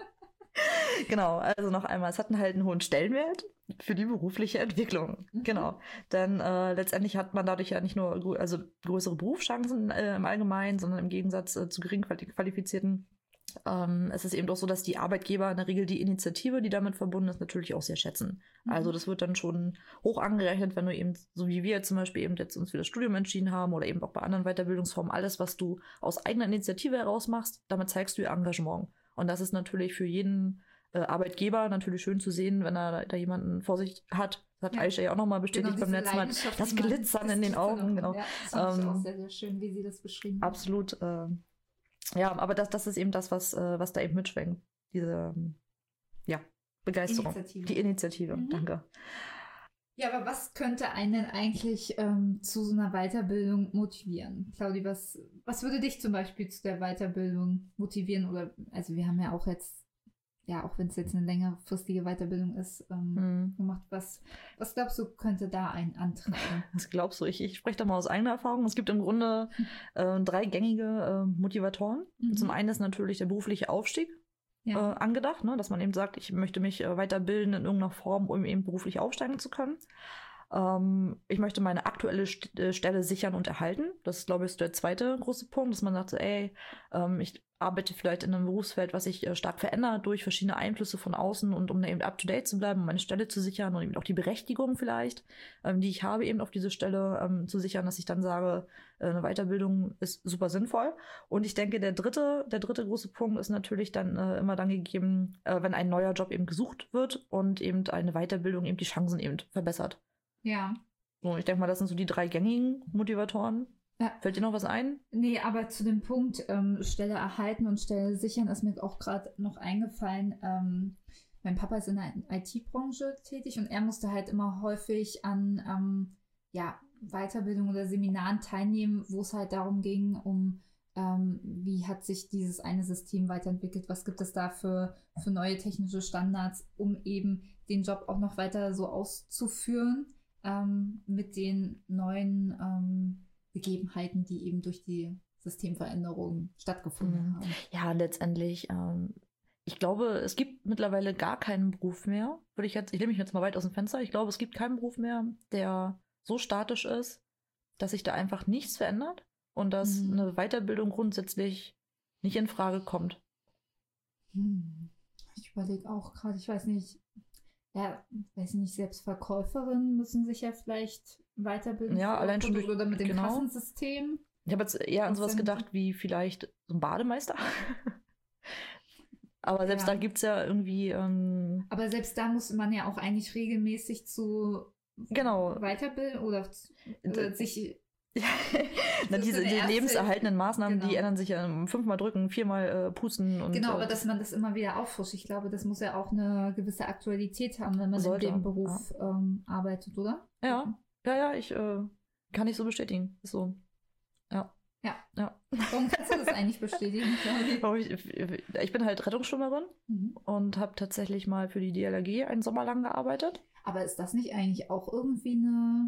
Genau, also noch einmal, es hat halt einen hohen Stellenwert für die berufliche Entwicklung. Genau. Denn letztendlich hat man dadurch ja nicht nur größere Berufschancen im Allgemeinen, sondern im Gegensatz zu gering qualifizierten. Es ist eben doch so, dass die Arbeitgeber in der Regel die Initiative, die damit verbunden ist, natürlich auch sehr schätzen. Also das wird dann schon hoch angerechnet, wenn du eben, so wie wir zum Beispiel eben jetzt uns für das Studium entschieden haben oder eben auch bei anderen Weiterbildungsformen, alles, was du aus eigener Initiative heraus machst, damit zeigst du ihr Engagement. Und das ist natürlich für jeden Arbeitgeber natürlich schön zu sehen, wenn er da jemanden vor sich hat. Das hat Aisha ja auch nochmal bestätigt beim letzten Mal. Das Glitzern in den Augen, genau. Ja, das fand ich auch sehr, sehr schön, wie sie das beschrieben hat. Absolut. Ja, aber das ist eben das, was da eben mitschwingt. Diese Begeisterung. Die Initiative, danke. Ja, aber was könnte einen denn eigentlich zu so einer Weiterbildung motivieren? Claudi, was würde dich zum Beispiel zu der Weiterbildung motivieren? Oder, also wir haben ja auch jetzt, auch wenn es jetzt eine längerfristige Weiterbildung ist, gemacht. Was glaubst du, könnte da einen antreiben? Was glaubst du? Ich spreche da mal aus eigener Erfahrung. Es gibt im Grunde 3 gängige Motivatoren. Zum einen ist natürlich der berufliche Aufstieg angedacht, ne? Dass man eben sagt, ich möchte mich weiterbilden in irgendeiner Form, um eben beruflich aufsteigen zu können. Ich möchte meine aktuelle Stelle sichern und erhalten. Das ist, glaube ich, der zweite große Punkt, dass man sagt, so, ich arbeite vielleicht in einem Berufsfeld, was sich stark verändert durch verschiedene Einflüsse von außen und um da eben up-to-date zu bleiben, um meine Stelle zu sichern und eben auch die Berechtigung vielleicht, die ich habe, eben auf diese Stelle zu sichern, dass ich dann sage, eine Weiterbildung ist super sinnvoll. Und ich denke, der dritte große Punkt ist natürlich dann immer dann gegeben, wenn ein neuer Job eben gesucht wird und eben eine Weiterbildung eben die Chancen eben verbessert. Ja. So, ich denke mal, das sind so die 3 gängigen Motivatoren. Ja. Fällt dir noch was ein? Nee, aber zu dem Punkt Stelle erhalten und Stelle sichern ist mir auch gerade noch eingefallen. Mein Papa ist in der IT-Branche tätig und er musste halt immer häufig an Weiterbildung oder Seminaren teilnehmen, wo es halt darum ging, wie hat sich dieses eine System weiterentwickelt, was gibt es da für neue technische Standards, um eben den Job auch noch weiter so auszuführen mit den neuen Begebenheiten, die eben durch die Systemveränderungen stattgefunden haben. Ja, letztendlich, ich glaube, es gibt mittlerweile gar keinen Beruf mehr. Ich lehne mich jetzt mal weit aus dem Fenster, ich glaube, es gibt keinen Beruf mehr, der so statisch ist, dass sich da einfach nichts verändert und dass eine Weiterbildung grundsätzlich nicht in Frage kommt. Ich überlege auch gerade, ich weiß nicht, selbst Verkäuferinnen müssen sich ja vielleicht weiterbilden. Ja, allein schon durch, oder mit dem Kassensystem. Ich habe jetzt eher an sowas gedacht wie vielleicht so ein Bademeister. Aber selbst da gibt es ja irgendwie... Aber selbst da muss man ja auch eigentlich regelmäßig zu weiterbilden oder sich... diese lebenserhaltenden Maßnahmen, die ändern sich ja 5-mal drücken, 4-mal pusten. Und, genau, aber dass man das immer wieder auffrischt. Ich glaube, das muss ja auch eine gewisse Aktualität haben, wenn man in dem Beruf arbeitet, oder? Ja, ich kann ich so bestätigen. Ist so. Ja. Warum kannst du das eigentlich bestätigen? Ich bin halt Rettungsschwimmerin und habe tatsächlich mal für die DLRG einen Sommer lang gearbeitet. Aber ist das nicht eigentlich auch irgendwie eine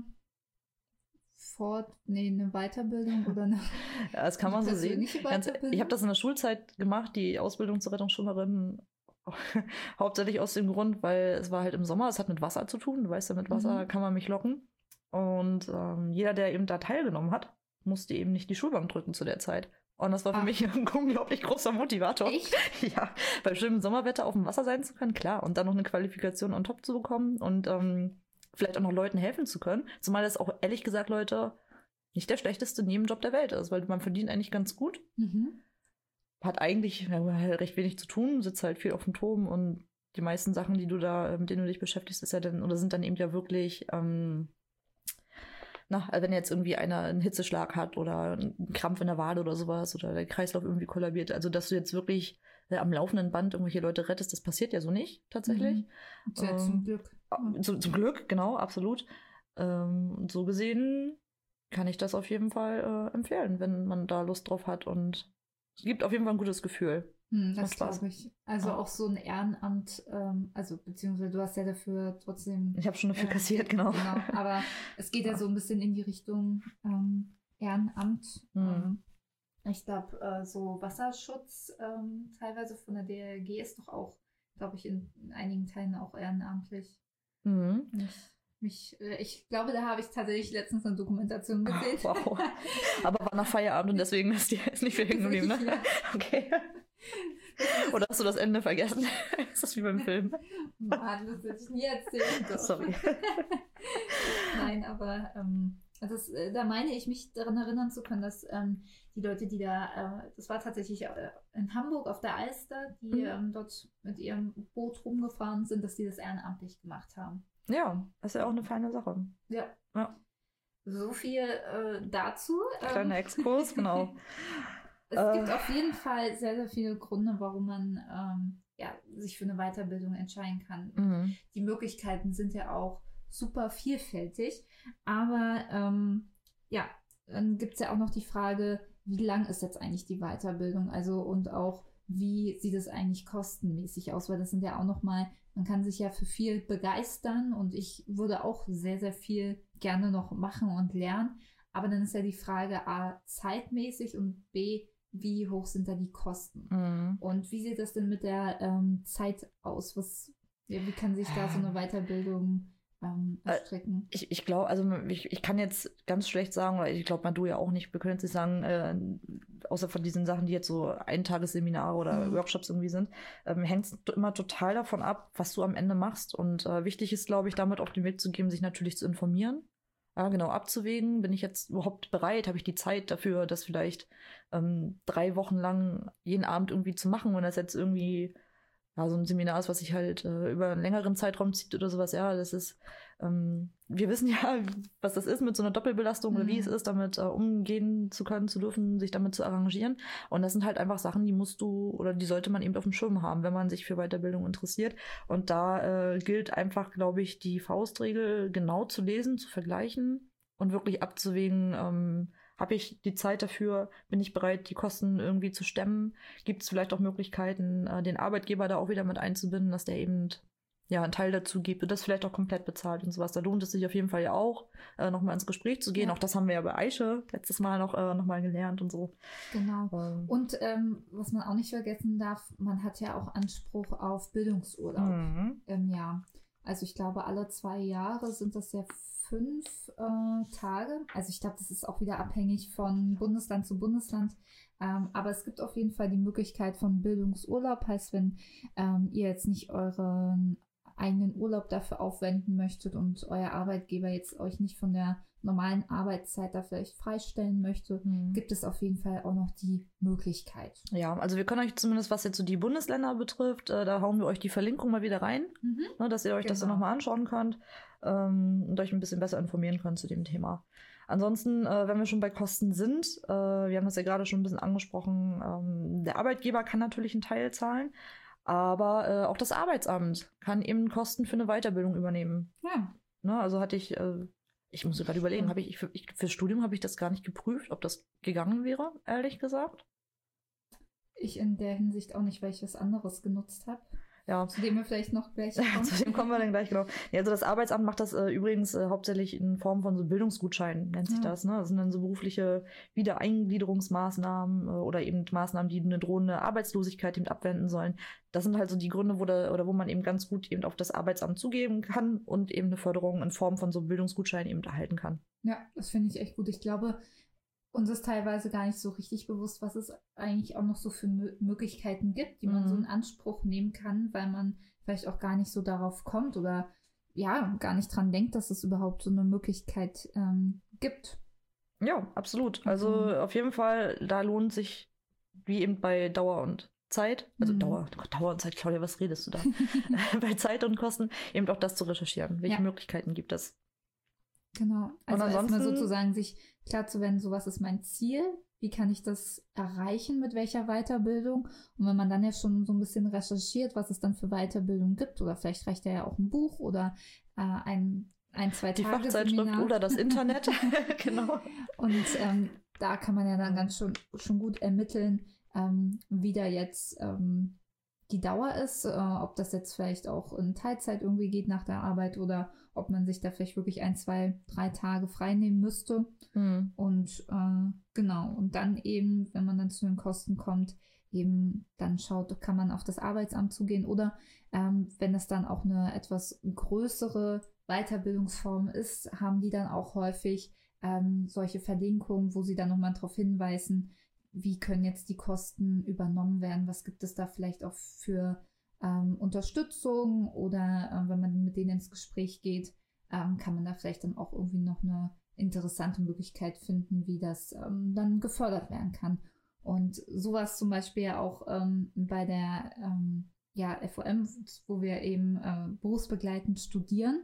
Weiterbildung oder eine das kann man so sehen. Ich habe das in der Schulzeit gemacht, die Ausbildung zur Rettungsschwimmerin. Hauptsächlich aus dem Grund, weil es war halt im Sommer, es hat mit Wasser zu tun. Du weißt ja, mit Wasser kann man mich locken. Und jeder, der eben da teilgenommen hat, musste eben nicht die Schulbank drücken zu der Zeit. Und das war für mich ein unglaublich großer Motivator. Echt? Ja, bei schönem Sommerwetter auf dem Wasser sein zu können, klar. Und dann noch eine Qualifikation on top zu bekommen und vielleicht auch noch Leuten helfen zu können. Zumal das auch, ehrlich gesagt, Leute, nicht der schlechteste Nebenjob der Welt ist, weil man verdient eigentlich ganz gut. Hat eigentlich recht wenig zu tun, sitzt halt viel auf dem Turm und die meisten Sachen, die du da, mit denen du dich beschäftigst, ist ja dann, oder sind dann eben ja wirklich, wenn jetzt irgendwie einer einen Hitzeschlag hat oder einen Krampf in der Wade oder sowas oder der Kreislauf irgendwie kollabiert, also dass du jetzt wirklich am laufenden Band irgendwelche Leute rettest, das passiert ja so nicht, tatsächlich. Ja, zum Glück. Zum Glück, genau, absolut. So gesehen kann ich das auf jeden Fall empfehlen, wenn man da Lust drauf hat und es gibt auf jeden Fall ein gutes Gefühl. Das glaube ich. Also auch so ein Ehrenamt, beziehungsweise du hast ja dafür trotzdem... Ich habe schon dafür kassiert, genau. Aber es geht ja so ein bisschen in die Richtung Ehrenamt. Ich glaube, so Wasserschutz teilweise von der DLRG ist doch auch, glaube ich, in einigen Teilen auch ehrenamtlich. Ich glaube, da habe ich tatsächlich letztens eine Dokumentation gesehen. Wow. Aber war nach Feierabend und deswegen ist nicht viel hängen geblieben, ne? Ja. Okay. Oder hast du das Ende vergessen? Ist das wie beim Film? Mann, das hätte ich nie erzählen dürfen. Sorry. Nein, aber da meine ich mich daran erinnern zu können, dass die Leute, die das war tatsächlich in Hamburg auf der Alster, die dort mit ihrem Boot rumgefahren sind, dass die das ehrenamtlich gemacht haben. Ja, das ist ja auch eine feine Sache. Ja. So viel dazu. Kleiner Exkurs, genau. Es gibt auf jeden Fall sehr, sehr viele Gründe, warum man sich für eine Weiterbildung entscheiden kann. Die Möglichkeiten sind ja auch super vielfältig. Aber dann gibt es ja auch noch die Frage, wie lang ist jetzt eigentlich die Weiterbildung? Also und auch, wie sieht es eigentlich kostenmäßig aus? Weil das sind ja auch nochmal, man kann sich ja für viel begeistern und ich würde auch sehr, sehr viel gerne noch machen und lernen. Aber dann ist ja die Frage A, zeitmäßig und B, wie hoch sind da die Kosten? Und wie sieht das denn mit der Zeit aus? Wie kann sich da so eine Weiterbildung stricken. Ich glaube, also ich kann jetzt ganz schlecht sagen, oder ich glaube, du ja auch nicht, wir können jetzt nicht sagen, außer von diesen Sachen, die jetzt so Eintagesseminare oder Workshops irgendwie sind, hängt es immer total davon ab, was du am Ende machst. Und wichtig ist, glaube ich, damit auf den Weg zu geben, sich natürlich zu informieren. Ja, genau, abzuwägen, bin ich jetzt überhaupt bereit, habe ich die Zeit dafür, das vielleicht 3 Wochen lang jeden Abend irgendwie zu machen, wenn das jetzt irgendwie so ein Seminar ist, was sich halt über einen längeren Zeitraum zieht oder sowas. Ja, das ist, wir wissen ja, was das ist mit so einer Doppelbelastung oder wie es ist, damit umgehen zu können, zu dürfen, sich damit zu arrangieren. Und das sind halt einfach Sachen, die musst du oder die sollte man eben auf dem Schirm haben, wenn man sich für Weiterbildung interessiert. Und da gilt einfach, glaube ich, die Faustregel genau zu lesen, zu vergleichen und wirklich abzuwägen, habe ich die Zeit dafür? Bin ich bereit, die Kosten irgendwie zu stemmen? Gibt es vielleicht auch Möglichkeiten, den Arbeitgeber da auch wieder mit einzubinden, dass der eben einen Teil dazu gibt und das vielleicht auch komplett bezahlt und sowas? Da lohnt es sich auf jeden Fall ja auch, nochmal ins Gespräch zu gehen. Ja. Auch das haben wir ja bei Aische letztes Mal noch mal gelernt und so. Genau. Und was man auch nicht vergessen darf, man hat ja auch Anspruch auf Bildungsurlaub im Jahr. Also ich glaube, alle 2 Jahre sind das ja 5 Tage. Also ich glaube, das ist auch wieder abhängig von Bundesland zu Bundesland. Aber es gibt auf jeden Fall die Möglichkeit von Bildungsurlaub. Heißt, wenn ihr jetzt nicht euren eigenen Urlaub dafür aufwenden möchtet und euer Arbeitgeber jetzt euch nicht von der normalen Arbeitszeit da vielleicht freistellen möchte, gibt es auf jeden Fall auch noch die Möglichkeit. Ja, also wir können euch zumindest, was jetzt so die Bundesländer betrifft, da hauen wir euch die Verlinkung mal wieder rein, dass ihr euch das dann nochmal anschauen könnt und euch ein bisschen besser informieren könnt zu dem Thema. Ansonsten, wenn wir schon bei Kosten sind, wir haben das ja gerade schon ein bisschen angesprochen, der Arbeitgeber kann natürlich einen Teil zahlen, aber auch das Arbeitsamt kann eben Kosten für eine Weiterbildung übernehmen. Ja. Ne, also hatte ich, ich muss gerade überlegen, fürs Studium habe ich das gar nicht geprüft, ob das gegangen wäre, ehrlich gesagt. Ich in der Hinsicht auch nicht, weil ich was anderes genutzt habe. Ja. Zu dem wir vielleicht noch gleich kommen. Zu dem kommen wir dann gleich, genau. Ja, also das Arbeitsamt macht das übrigens hauptsächlich in Form von so Bildungsgutscheinen, nennt sich das. Ne? Das sind dann so berufliche Wiedereingliederungsmaßnahmen oder eben Maßnahmen, die eine drohende Arbeitslosigkeit eben abwenden sollen. Das sind halt so die Gründe, wo man eben ganz gut eben auf das Arbeitsamt zugeben kann und eben eine Förderung in Form von so Bildungsgutscheinen eben erhalten kann. Ja, das finde ich echt gut. Ich glaube, uns ist teilweise gar nicht so richtig bewusst, was es eigentlich auch noch so für Möglichkeiten gibt, die man so in Anspruch nehmen kann, weil man vielleicht auch gar nicht so darauf kommt oder ja, gar nicht dran denkt, dass es überhaupt so eine Möglichkeit gibt. Ja, absolut. Also auf jeden Fall, da lohnt sich, wie eben bei Dauer und Zeit, also Dauer und Zeit, Claudia, was redest du da? Bei Zeit und Kosten, eben auch das zu recherchieren. Welche Möglichkeiten gibt es? Genau, also erstmal sozusagen sich klar zu werden, so was ist mein Ziel, wie kann ich das erreichen, mit welcher Weiterbildung, und wenn man dann ja schon so ein bisschen recherchiert, was es dann für Weiterbildung gibt, oder vielleicht reicht ja auch ein Buch oder ein 2 Tage die Fachzeitschrift Seminar. Oder das Internet, genau. Und da kann man ja dann ganz schon gut ermitteln, wie da jetzt die Dauer ist, ob das jetzt vielleicht auch in Teilzeit irgendwie geht nach der Arbeit oder ob man sich da vielleicht wirklich 1, 2, 3 Tage frei nehmen müsste. Und genau, und dann eben, wenn man dann zu den Kosten kommt, eben dann schaut, kann man auf das Arbeitsamt zugehen oder wenn es dann auch eine etwas größere Weiterbildungsform ist, haben die dann auch häufig solche Verlinkungen, wo sie dann nochmal darauf hinweisen, wie können jetzt die Kosten übernommen werden, was gibt es da vielleicht auch für Unterstützung oder wenn man mit denen ins Gespräch geht, kann man da vielleicht dann auch irgendwie noch eine interessante Möglichkeit finden, wie das dann gefördert werden kann. Und sowas zum Beispiel ja auch bei der FOM, wo wir eben berufsbegleitend studieren,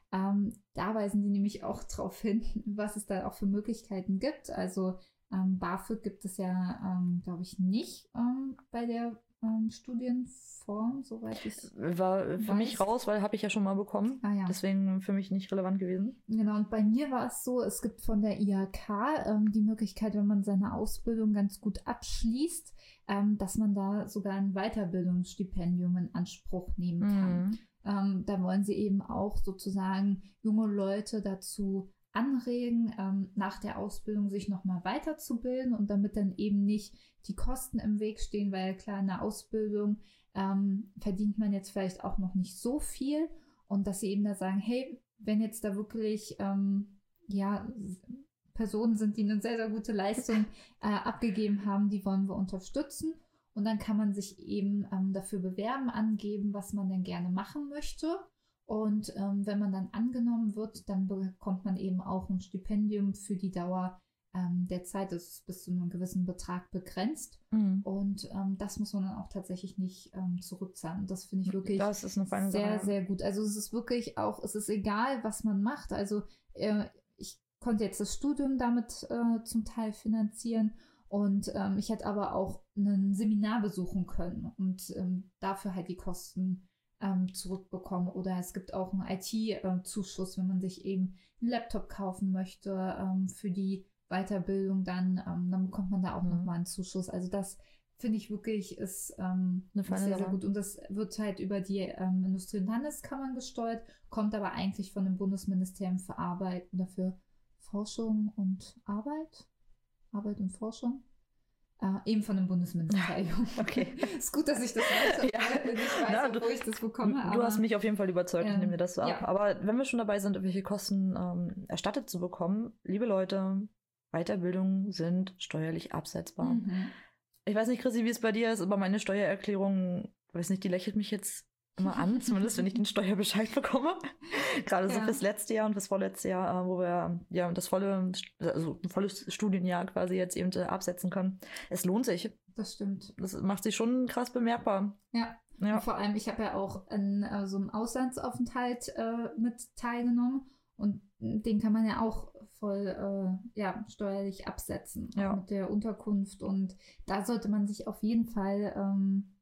da weisen die nämlich auch darauf hin, was es da auch für Möglichkeiten gibt. Also BAföG gibt es ja, glaube ich, nicht bei der Studienform, soweit ich war für mich raus, weil habe ich ja schon mal bekommen. Ah, ja. Deswegen für mich nicht relevant gewesen. Genau, und bei mir war es so, es gibt von der IHK die Möglichkeit, wenn man seine Ausbildung ganz gut abschließt, dass man da sogar ein Weiterbildungsstipendium in Anspruch nehmen kann. Da wollen sie eben auch sozusagen junge Leute dazu anregen, nach der Ausbildung sich nochmal weiterzubilden und damit dann eben nicht die Kosten im Weg stehen, weil klar, in der Ausbildung verdient man jetzt vielleicht auch noch nicht so viel und dass sie eben da sagen, hey, wenn jetzt da wirklich Personen sind, die eine sehr, sehr gute Leistung abgegeben haben, die wollen wir unterstützen. Und dann kann man sich eben dafür bewerben, angeben, was man denn gerne machen möchte. Und wenn man dann angenommen wird, dann bekommt man eben auch ein Stipendium für die Dauer der Zeit. Das ist bis zu einem gewissen Betrag begrenzt. Und das muss man dann auch tatsächlich nicht zurückzahlen. Und das finde ich wirklich das ist eine feine sehr, Sache. sehr gut. Also es ist wirklich auch, es ist egal, was man macht. Also ich konnte jetzt das Studium damit zum Teil finanzieren. Und ich hätte aber auch ein Seminar besuchen können und dafür halt die Kosten zurückbekommen. Oder es gibt auch einen IT-Zuschuss, wenn man sich eben einen Laptop kaufen möchte für die Weiterbildung, dann bekommt man da auch nochmal einen Zuschuss. Also das finde ich wirklich ist sehr, sehr gut. Und das wird halt über die Industrie- und Handelskammern gesteuert, kommt aber eigentlich von dem Bundesministerium für Arbeit oder für Forschung und Arbeit und Forschung. Eben von dem Bundesministerium. Okay. Ist gut, dass ich das weiß. Ich weiß, wo ich das bekomme. Du hast mich auf jeden Fall überzeugt, ich nehme dir das so ab. Ja. Aber wenn wir schon dabei sind, welche Kosten erstattet zu bekommen, liebe Leute, Weiterbildungen sind steuerlich absetzbar. Ich weiß nicht, Chrissy, wie es bei dir ist, aber meine Steuererklärung, weiß nicht, die lächelt mich jetzt immer an, zumindest wenn ich den Steuerbescheid bekomme. Gerade so fürs letzte Jahr und fürs vorletzte Jahr, wo wir ein volles Studienjahr quasi jetzt eben absetzen können. Es lohnt sich. Das stimmt. Das macht sich schon krass bemerkbar. Ja. Und vor allem, ich habe ja auch an so einem Auslandsaufenthalt mit teilgenommen und den kann man ja auch voll steuerlich absetzen mit der Unterkunft, und da sollte man sich auf jeden Fall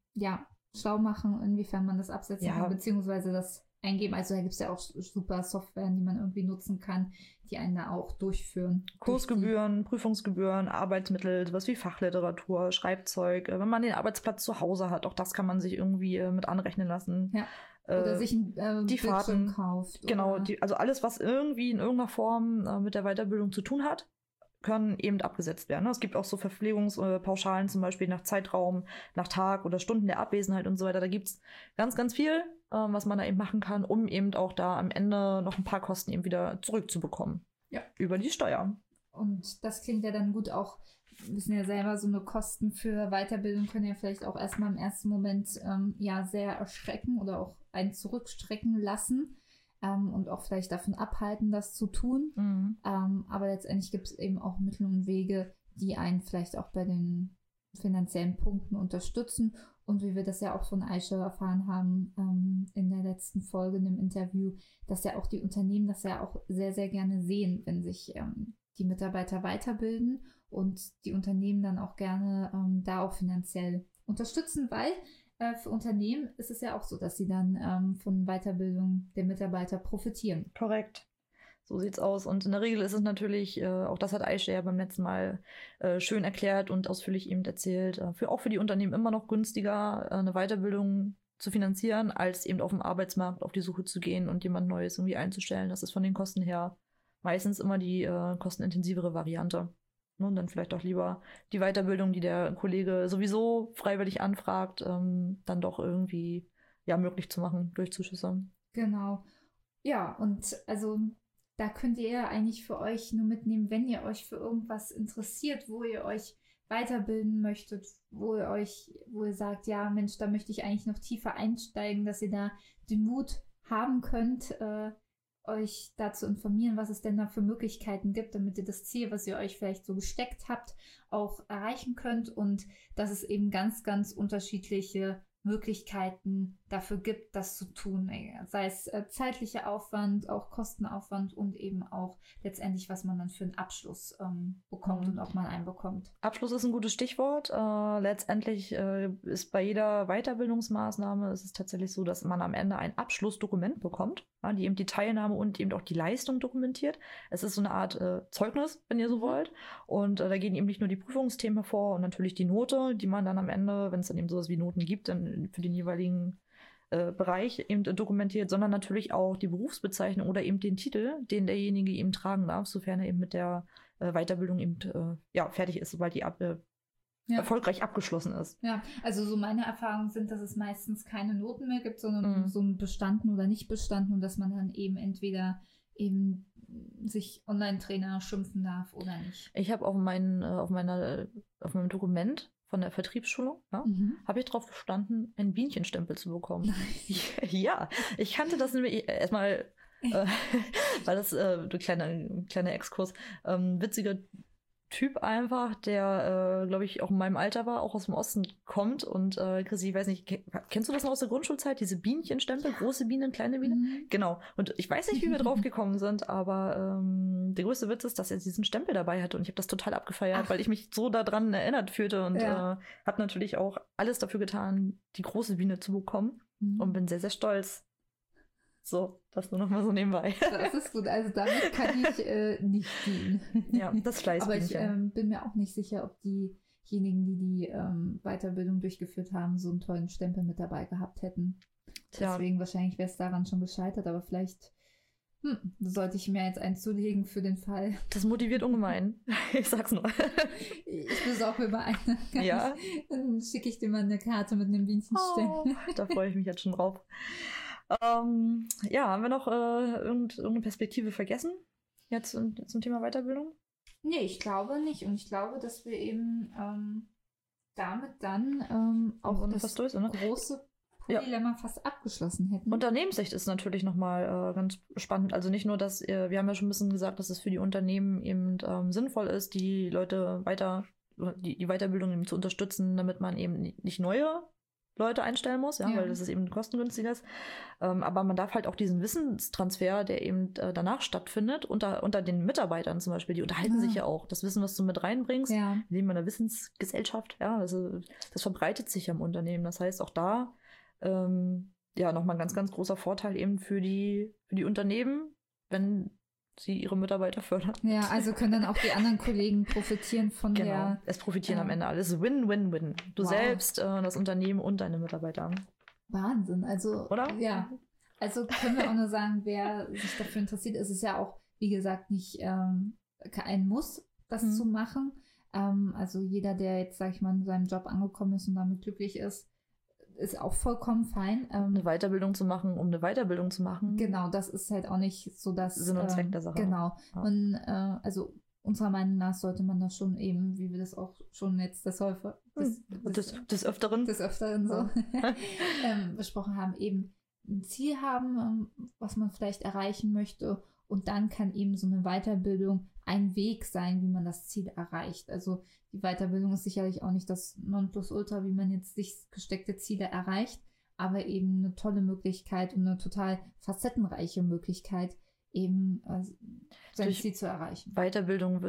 schlau machen, inwiefern man das absetzen kann, beziehungsweise das eingeben. Also da gibt es ja auch super Software, die man irgendwie nutzen kann, die einen da auch durchführen. Kursgebühren, Prüfungsgebühren, Arbeitsmittel, sowas wie Fachliteratur, Schreibzeug. Wenn man den Arbeitsplatz zu Hause hat, auch das kann man sich irgendwie mit anrechnen lassen. Ja. Oder sich ein die Fahrten kauft. Genau, also alles, was irgendwie in irgendeiner Form mit der Weiterbildung zu tun hat, können eben abgesetzt werden. Es gibt auch so Verpflegungspauschalen, zum Beispiel nach Zeitraum, nach Tag oder Stunden der Abwesenheit und so weiter. Da gibt es ganz, ganz viel, was man da eben machen kann, um eben auch da am Ende noch ein paar Kosten eben wieder zurückzubekommen. Ja. Über die Steuer. Und das klingt ja dann gut auch. Wir wissen ja selber, so eine Kosten für Weiterbildung können ja vielleicht auch erstmal im ersten Moment sehr erschrecken oder auch einen zurückstrecken lassen. Und auch vielleicht davon abhalten, das zu tun. Aber letztendlich gibt es eben auch Mittel und Wege, die einen vielleicht auch bei den finanziellen Punkten unterstützen. Und wie wir das ja auch von Aisha erfahren haben in der letzten Folge, in dem Interview, dass ja auch die Unternehmen das ja auch sehr, sehr gerne sehen, wenn sich die Mitarbeiter weiterbilden und die Unternehmen dann auch gerne da auch finanziell unterstützen, weil für Unternehmen ist es ja auch so, dass sie dann von Weiterbildung der Mitarbeiter profitieren. Korrekt. So sieht's aus. Und in der Regel ist es natürlich, auch das hat Aisha ja beim letzten Mal schön erklärt und ausführlich eben erzählt, auch für die Unternehmen immer noch günstiger, eine Weiterbildung zu finanzieren, als eben auf dem Arbeitsmarkt auf die Suche zu gehen und jemand Neues irgendwie einzustellen. Das ist von den Kosten her meistens immer die kostenintensivere Variante. Und dann vielleicht auch lieber die Weiterbildung, die der Kollege sowieso freiwillig anfragt, dann doch irgendwie möglich zu machen durch Zuschüsse. Genau. Ja, und also da könnt ihr ja eigentlich für euch nur mitnehmen, wenn ihr euch für irgendwas interessiert, wo ihr euch weiterbilden möchtet, wo ihr sagt, ja Mensch, da möchte ich eigentlich noch tiefer einsteigen, dass ihr da den Mut haben könnt, euch dazu informieren, was es denn da für Möglichkeiten gibt, damit ihr das Ziel, was ihr euch vielleicht so gesteckt habt, auch erreichen könnt, und dass es eben ganz, ganz unterschiedliche Möglichkeiten dafür gibt, das zu tun. Sei es zeitlicher Aufwand, auch Kostenaufwand und eben auch letztendlich, was man dann für einen Abschluss bekommt und ob man einen bekommt. Abschluss ist ein gutes Stichwort. Letztendlich ist bei jeder Weiterbildungsmaßnahme ist es tatsächlich so, dass man am Ende ein Abschlussdokument bekommt, die eben die Teilnahme und eben auch die Leistung dokumentiert. Es ist so eine Art Zeugnis, wenn ihr so wollt. Und da gehen eben nicht nur die Prüfungsthemen hervor und natürlich die Note, die man dann am Ende, wenn es dann eben sowas wie Noten gibt, dann für den jeweiligen Bereich eben dokumentiert, sondern natürlich auch die Berufsbezeichnung oder eben den Titel, den derjenige eben tragen darf, sofern er eben mit der Weiterbildung eben fertig ist, sobald die erfolgreich abgeschlossen ist. Ja, also so meine Erfahrungen sind, dass es meistens keine Noten mehr gibt, sondern so ein bestanden oder nicht bestanden und dass man dann eben entweder eben sich Online-Trainer schimpfen darf oder nicht. Ich habe auf meinem Dokument von der Vertriebsschulung, habe ich drauf bestanden, einen Bienchenstempel zu bekommen. Ja, ich kannte das nämlich erstmal, weil das kleiner Exkurs, witziger Typ einfach, der, glaube ich, auch in meinem Alter war, auch aus dem Osten kommt. Und Chrissy, ich weiß nicht, kennst du das noch aus der Grundschulzeit? Diese Bienchenstempel, große Bienen, kleine Bienen? Genau. Und ich weiß nicht, wie wir drauf gekommen sind, aber der größte Witz ist, dass er diesen Stempel dabei hatte. Und ich habe das total abgefeiert, weil ich mich so daran erinnert fühlte und habe natürlich auch alles dafür getan, die große Biene zu bekommen. Und bin sehr, sehr stolz. So, das nur noch mal so nebenbei. Das ist gut, also damit kann ich nicht dienen. Ja, das Fleißbienchen. Aber ich bin mir auch nicht sicher, ob diejenigen, die Weiterbildung durchgeführt haben, so einen tollen Stempel mit dabei gehabt hätten. Deswegen wahrscheinlich wäre es daran schon gescheitert, aber vielleicht sollte ich mir jetzt einen zulegen für den Fall. Das motiviert ungemein. Ich sag's nur. Ich besorge mir mal eine. Ja. Dann schicke ich dir mal eine Karte mit einem Bienchenstempel. Da freue ich mich jetzt schon drauf. Haben wir noch irgendeine Perspektive vergessen? Jetzt zum Thema Weiterbildung? Nee, ich glaube nicht. Und ich glaube, dass wir eben damit dann auch das große Dilemma fast abgeschlossen hätten. Unternehmenssicht ist natürlich nochmal ganz spannend. Also nicht nur, dass wir haben ja schon ein bisschen gesagt, dass es für die Unternehmen eben sinnvoll ist, die Leute die Weiterbildung eben zu unterstützen, damit man eben nicht neue Leute einstellen muss, weil das ist eben kostengünstiger ist. Aber man darf halt auch diesen Wissenstransfer, der eben danach stattfindet, unter den Mitarbeitern zum Beispiel, die unterhalten sich ja auch. Das Wissen, was du mit reinbringst, neben einer Wissensgesellschaft, das verbreitet sich ja im Unternehmen. Das heißt, auch da nochmal ein ganz, ganz großer Vorteil eben für die Unternehmen, wenn sie ihre Mitarbeiter fördern. Ja, also können dann auch die anderen Kollegen profitieren von der... Es profitieren am Ende alles. Win-win-win. Du selbst, das Unternehmen und deine Mitarbeiter. Wahnsinn. Also, oder? Ja. Also können wir auch nur sagen, wer sich dafür interessiert, ist es ja auch, wie gesagt, nicht ein Muss, das zu machen. Also jeder, der jetzt, sag ich mal, in seinem Job angekommen ist und damit glücklich ist auch vollkommen fein. Eine Weiterbildung zu machen, um eine Weiterbildung zu machen. Genau, das ist halt auch nicht so das Sinn und Zweck der Sache. Genau. Ja. Und also unserer Meinung nach sollte man das schon eben, wie wir das auch schon jetzt des Öfteren so besprochen haben, eben ein Ziel haben, was man vielleicht erreichen möchte. Und dann kann eben so eine Weiterbildung ein Weg sein, wie man das Ziel erreicht. Also die Weiterbildung ist sicherlich auch nicht das Nonplusultra, wie man jetzt sich gesteckte Ziele erreicht, aber eben eine tolle Möglichkeit und eine total facettenreiche Möglichkeit, eben sein Ziel zu erreichen. Weiterbildung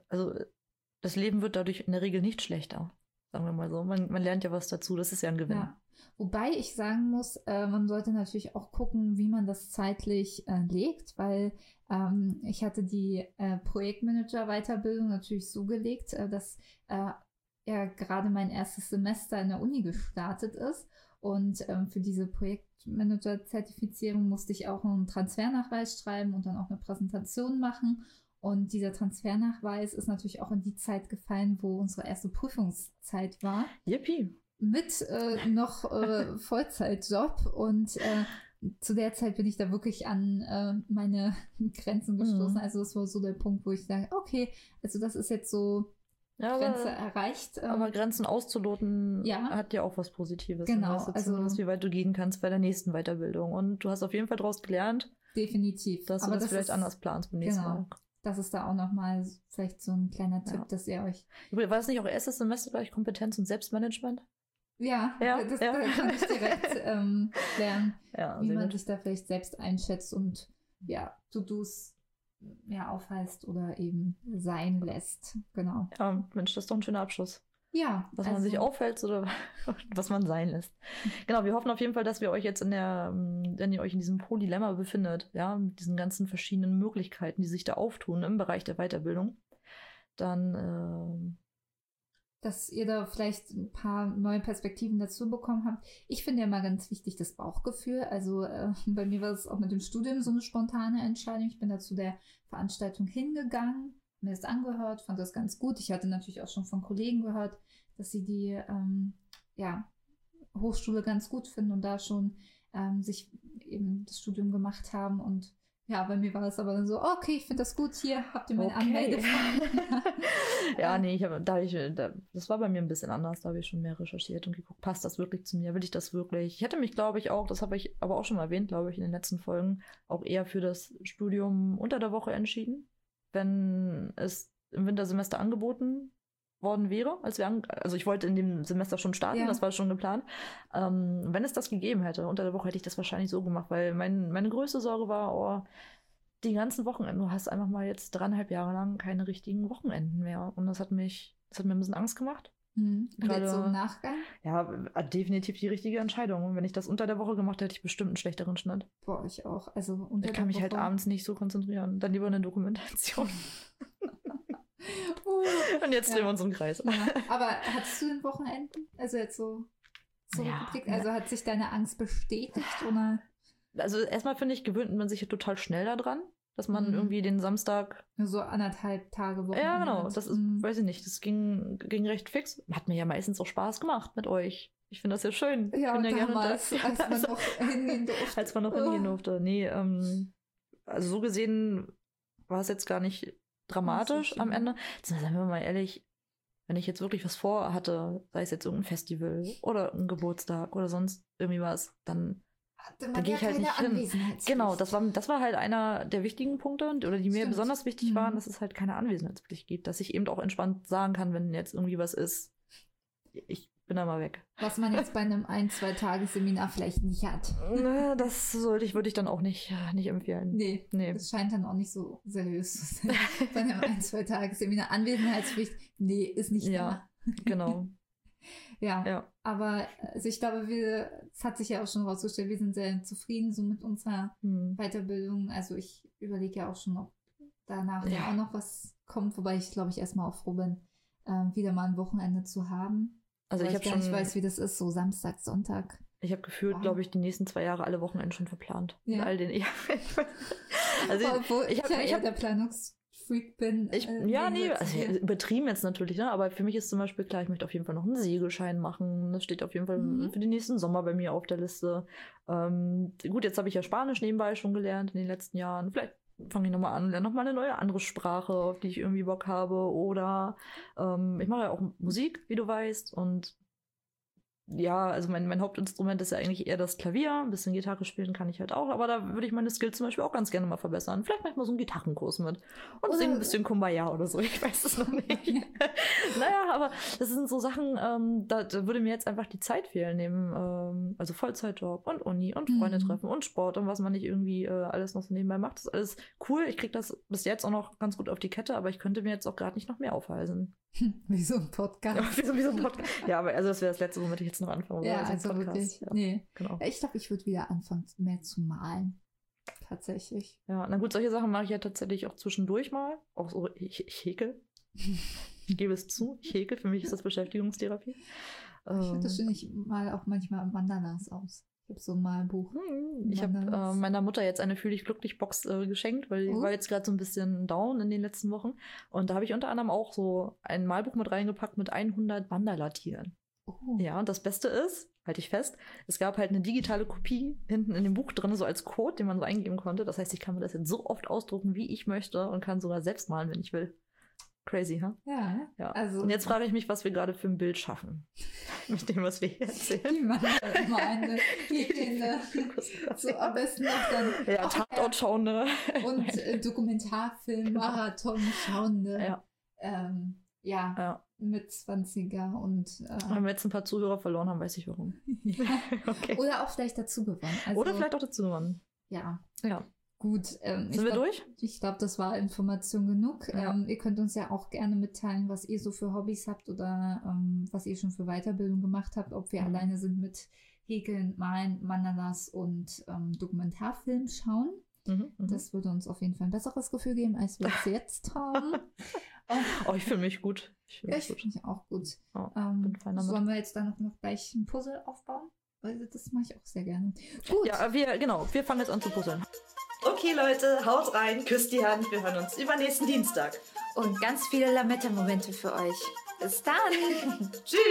das Leben wird dadurch in der Regel nicht schlechter, sagen wir mal so. Man lernt ja was dazu, das ist ja ein Gewinn. Ja. Wobei ich sagen muss, man sollte natürlich auch gucken, wie man das zeitlich legt, weil ich hatte die Projektmanager-Weiterbildung natürlich so gelegt, dass gerade mein erstes Semester in der Uni gestartet ist und für diese Projektmanager-Zertifizierung musste ich auch einen Transfernachweis schreiben und dann auch eine Präsentation machen. Und dieser Transfernachweis ist natürlich auch in die Zeit gefallen, wo unsere erste Prüfungszeit war. Yippie! Mit noch Vollzeitjob und zu der Zeit bin ich da wirklich an meine Grenzen gestoßen. Also das war so der Punkt, wo ich sage, okay, also das ist jetzt so Grenze erreicht. Aber Grenzen auszuloten hat ja auch was Positives. Genau. Also wie weit du gehen kannst bei der nächsten Weiterbildung. Und du hast auf jeden Fall daraus gelernt. Definitiv. Dass du das vielleicht anders planst beim nächsten Mal. Das ist da auch nochmal vielleicht so ein kleiner Tipp, dass ihr euch... War das nicht auch erstes Semester gleich Kompetenz und Selbstmanagement? Da kann ich direkt lernen, wie man sich da vielleicht selbst einschätzt und To-Dos aufheißt oder eben sein lässt. Genau. Ja, Mensch, das ist doch ein schöner Abschluss. Ja. Was man sich aufhält oder was man sein lässt. Genau, wir hoffen auf jeden Fall, dass wir euch jetzt wenn ihr euch in diesem Pro-Dilemma befindet, mit diesen ganzen verschiedenen Möglichkeiten, die sich da auftun im Bereich der Weiterbildung, dann dass ihr da vielleicht ein paar neue Perspektiven dazu bekommen habt. Ich finde ja mal ganz wichtig das Bauchgefühl. Also bei mir war es auch mit dem Studium so eine spontane Entscheidung. Ich bin da zu der Veranstaltung hingegangen, mir das angehört, fand das ganz gut. Ich hatte natürlich auch schon von Kollegen gehört, dass sie die Hochschule ganz gut finden und da schon sich eben das Studium gemacht haben. Und ja, bei mir war es aber dann so, okay, ich finde das gut, hier habt ihr meine Anmeldeform. Ja, nee, das war bei mir ein bisschen anders, da habe ich schon mehr recherchiert und geguckt, passt das wirklich zu mir, will ich das wirklich? Ich hätte mich, glaube ich, auch, das habe ich aber auch schon erwähnt, glaube ich, in den letzten Folgen, auch eher für das Studium unter der Woche entschieden, wenn es im Wintersemester angeboten worden wäre, also ich wollte in dem Semester schon starten, das war schon geplant. Wenn es das gegeben hätte, unter der Woche hätte ich das wahrscheinlich so gemacht, weil meine größte Sorge war, die ganzen Wochenenden, du hast einfach mal jetzt 3,5 Jahre lang keine richtigen Wochenenden mehr. Und das hat mir ein bisschen Angst gemacht. Und jetzt so im Nachgang? Ja, definitiv die richtige Entscheidung. Und wenn ich das unter der Woche gemacht hätte, hätte ich bestimmt einen schlechteren Schnitt. Boah, ich auch. Also unter der Woche. Ich kann mich halt abends nicht so konzentrieren. Dann lieber eine Dokumentation. Und jetzt drehen wir uns im Kreis. Ja. Aber hattest du den Wochenenden? Also jetzt so zurückgeblickt? Also hat sich deine Angst bestätigt? Oder? Also erstmal finde ich, gewöhnt man sich total schnell daran, dass man irgendwie den Samstag... So 1,5 Tage Wochenende. Ja, genau. Das ist, weiß ich nicht, das ging recht fix. Hat mir ja meistens auch Spaß gemacht mit euch. Ich finde das ja schön. Ja, ich bin damals, als man noch hingehen durfte. Als man noch hingehen durfte. Nee, also so gesehen war es jetzt gar nicht dramatisch am Ende. Seien wir mal ehrlich, wenn ich jetzt wirklich was vorhatte, sei es jetzt irgendein Festival oder ein Geburtstag oder sonst irgendwie was, dann gehe ich halt nicht hin. Genau, das war halt einer der wichtigen Punkte, oder die mir besonders wichtig waren, dass es halt keine Anwesenheitspflicht gibt, dass ich eben auch entspannt sagen kann, wenn jetzt irgendwie was ist, ich bin da mal weg. Was man jetzt bei einem 1-2-Tage-Seminar vielleicht nicht hat. Das würde ich dann auch nicht empfehlen. Nee, das scheint dann auch nicht so seriös zu sein. Bei einem 1-2-Tage-Seminar Anwesenheitspflicht, nee, ist nicht da. Genau. Ja, aber also ich glaube, es hat sich ja auch schon rausgestellt, wir sind sehr zufrieden so mit unserer Weiterbildung. Also ich überlege ja auch schon, ob danach ja auch noch was kommt, wobei ich, glaube ich, erstmal auch froh bin, wieder mal ein Wochenende zu haben. Also ich gar nicht weiß, wie das ist, so Samstag, Sonntag. Ich habe gefühlt, glaube ich, die nächsten 2 Jahre alle Wochenenden schon verplant. Ja. Mit all den also obwohl ich ja der Planungsfreak bin. Also übertrieben jetzt natürlich, ne? Aber für mich ist zum Beispiel klar, ich möchte auf jeden Fall noch einen Segelschein machen. Das steht auf jeden Fall für den nächsten Sommer bei mir auf der Liste. Gut, jetzt habe ich ja Spanisch nebenbei schon gelernt in den letzten Jahren. Vielleicht fange ich nochmal an, lerne nochmal eine neue andere Sprache, auf die ich irgendwie Bock habe. Oder ich mache ja auch Musik, wie du weißt. Und ja, also mein Hauptinstrument ist ja eigentlich eher das Klavier. Ein bisschen Gitarre spielen kann ich halt auch. Aber da würde ich meine Skills zum Beispiel auch ganz gerne mal verbessern. Vielleicht mache ich mal so einen Gitarrenkurs mit. Und singe ein bisschen Kumbaya oder so. Ich weiß es noch nicht. Naja, aber das sind so Sachen, da würde mir jetzt einfach die Zeit fehlen. Neben, also Vollzeitjob und Uni und Freunde treffen und Sport und was man nicht irgendwie alles noch so nebenbei macht. Das ist alles cool. Ich kriege das bis jetzt auch noch ganz gut auf die Kette. Aber ich könnte mir jetzt auch gerade nicht noch mehr aufhalsen. Wie so ein Podcast. Ja, wie so ein Podcast. Ja, aber also das wäre das Letzte, womit ich jetzt noch anfange. Ja, also wirklich. Ja, nee. Genau. Ich glaube, ich würde wieder anfangen, mehr zu malen. Tatsächlich. Ja, na gut, solche Sachen mache ich ja tatsächlich auch zwischendurch mal. Auch so, ich häkel. Ich gebe es zu, ich häkel. Für mich ist das Beschäftigungstherapie. Ich finde das schön, ich male auch manchmal Mandalas aus. Ich habe so ein Malbuch. Ich habe meiner Mutter jetzt eine Fühl-dich-glücklich-Box geschenkt, weil die war jetzt gerade so ein bisschen down in den letzten Wochen. Und da habe ich unter anderem auch so ein Malbuch mit reingepackt mit 100 Mandala-Tieren. Ja, und das Beste ist, halte ich fest, es gab halt eine digitale Kopie hinten in dem Buch drin, so als Code, den man so eingeben konnte. Das heißt, ich kann mir das jetzt so oft ausdrucken, wie ich möchte und kann sogar selbst malen, wenn ich will. Crazy, ha? Ja. Also, und jetzt frage ich mich, was wir gerade für ein Bild schaffen. Mit dem, was wir hier erzählen. Die machen immer eine Häkelnde. So am besten noch dann. Ja, Tatort-Schauende. Und Dokumentarfilm-Marathon schauende. Ja. Mit 20er und. Wenn wir jetzt ein paar Zuhörer verloren haben, weiß ich warum. Ja. Okay. Oder auch vielleicht dazu gewonnen. Also, oder vielleicht auch dazu gewonnen. Ja. Gut. Sind wir durch? Ich glaube, das war Information genug. Ja. Ihr könnt uns ja auch gerne mitteilen, was ihr so für Hobbys habt oder was ihr schon für Weiterbildung gemacht habt, ob wir alleine sind mit Häkeln, Malen, Mandalas und Dokumentarfilm schauen. Das würde uns auf jeden Fall ein besseres Gefühl geben, als wir es jetzt haben. Ich fühle mich gut. Ich fühle mich auch gut. Bin fein damit. Sollen wir jetzt dann noch gleich ein Puzzle aufbauen? Weil das mache ich auch sehr gerne. Gut. Ja, wir fangen jetzt an zu puzzeln. Okay, Leute, haut rein, küsst die Hand. Wir hören uns übernächsten Dienstag. Und ganz viele Lametta-Momente für euch. Bis dann. Tschüss.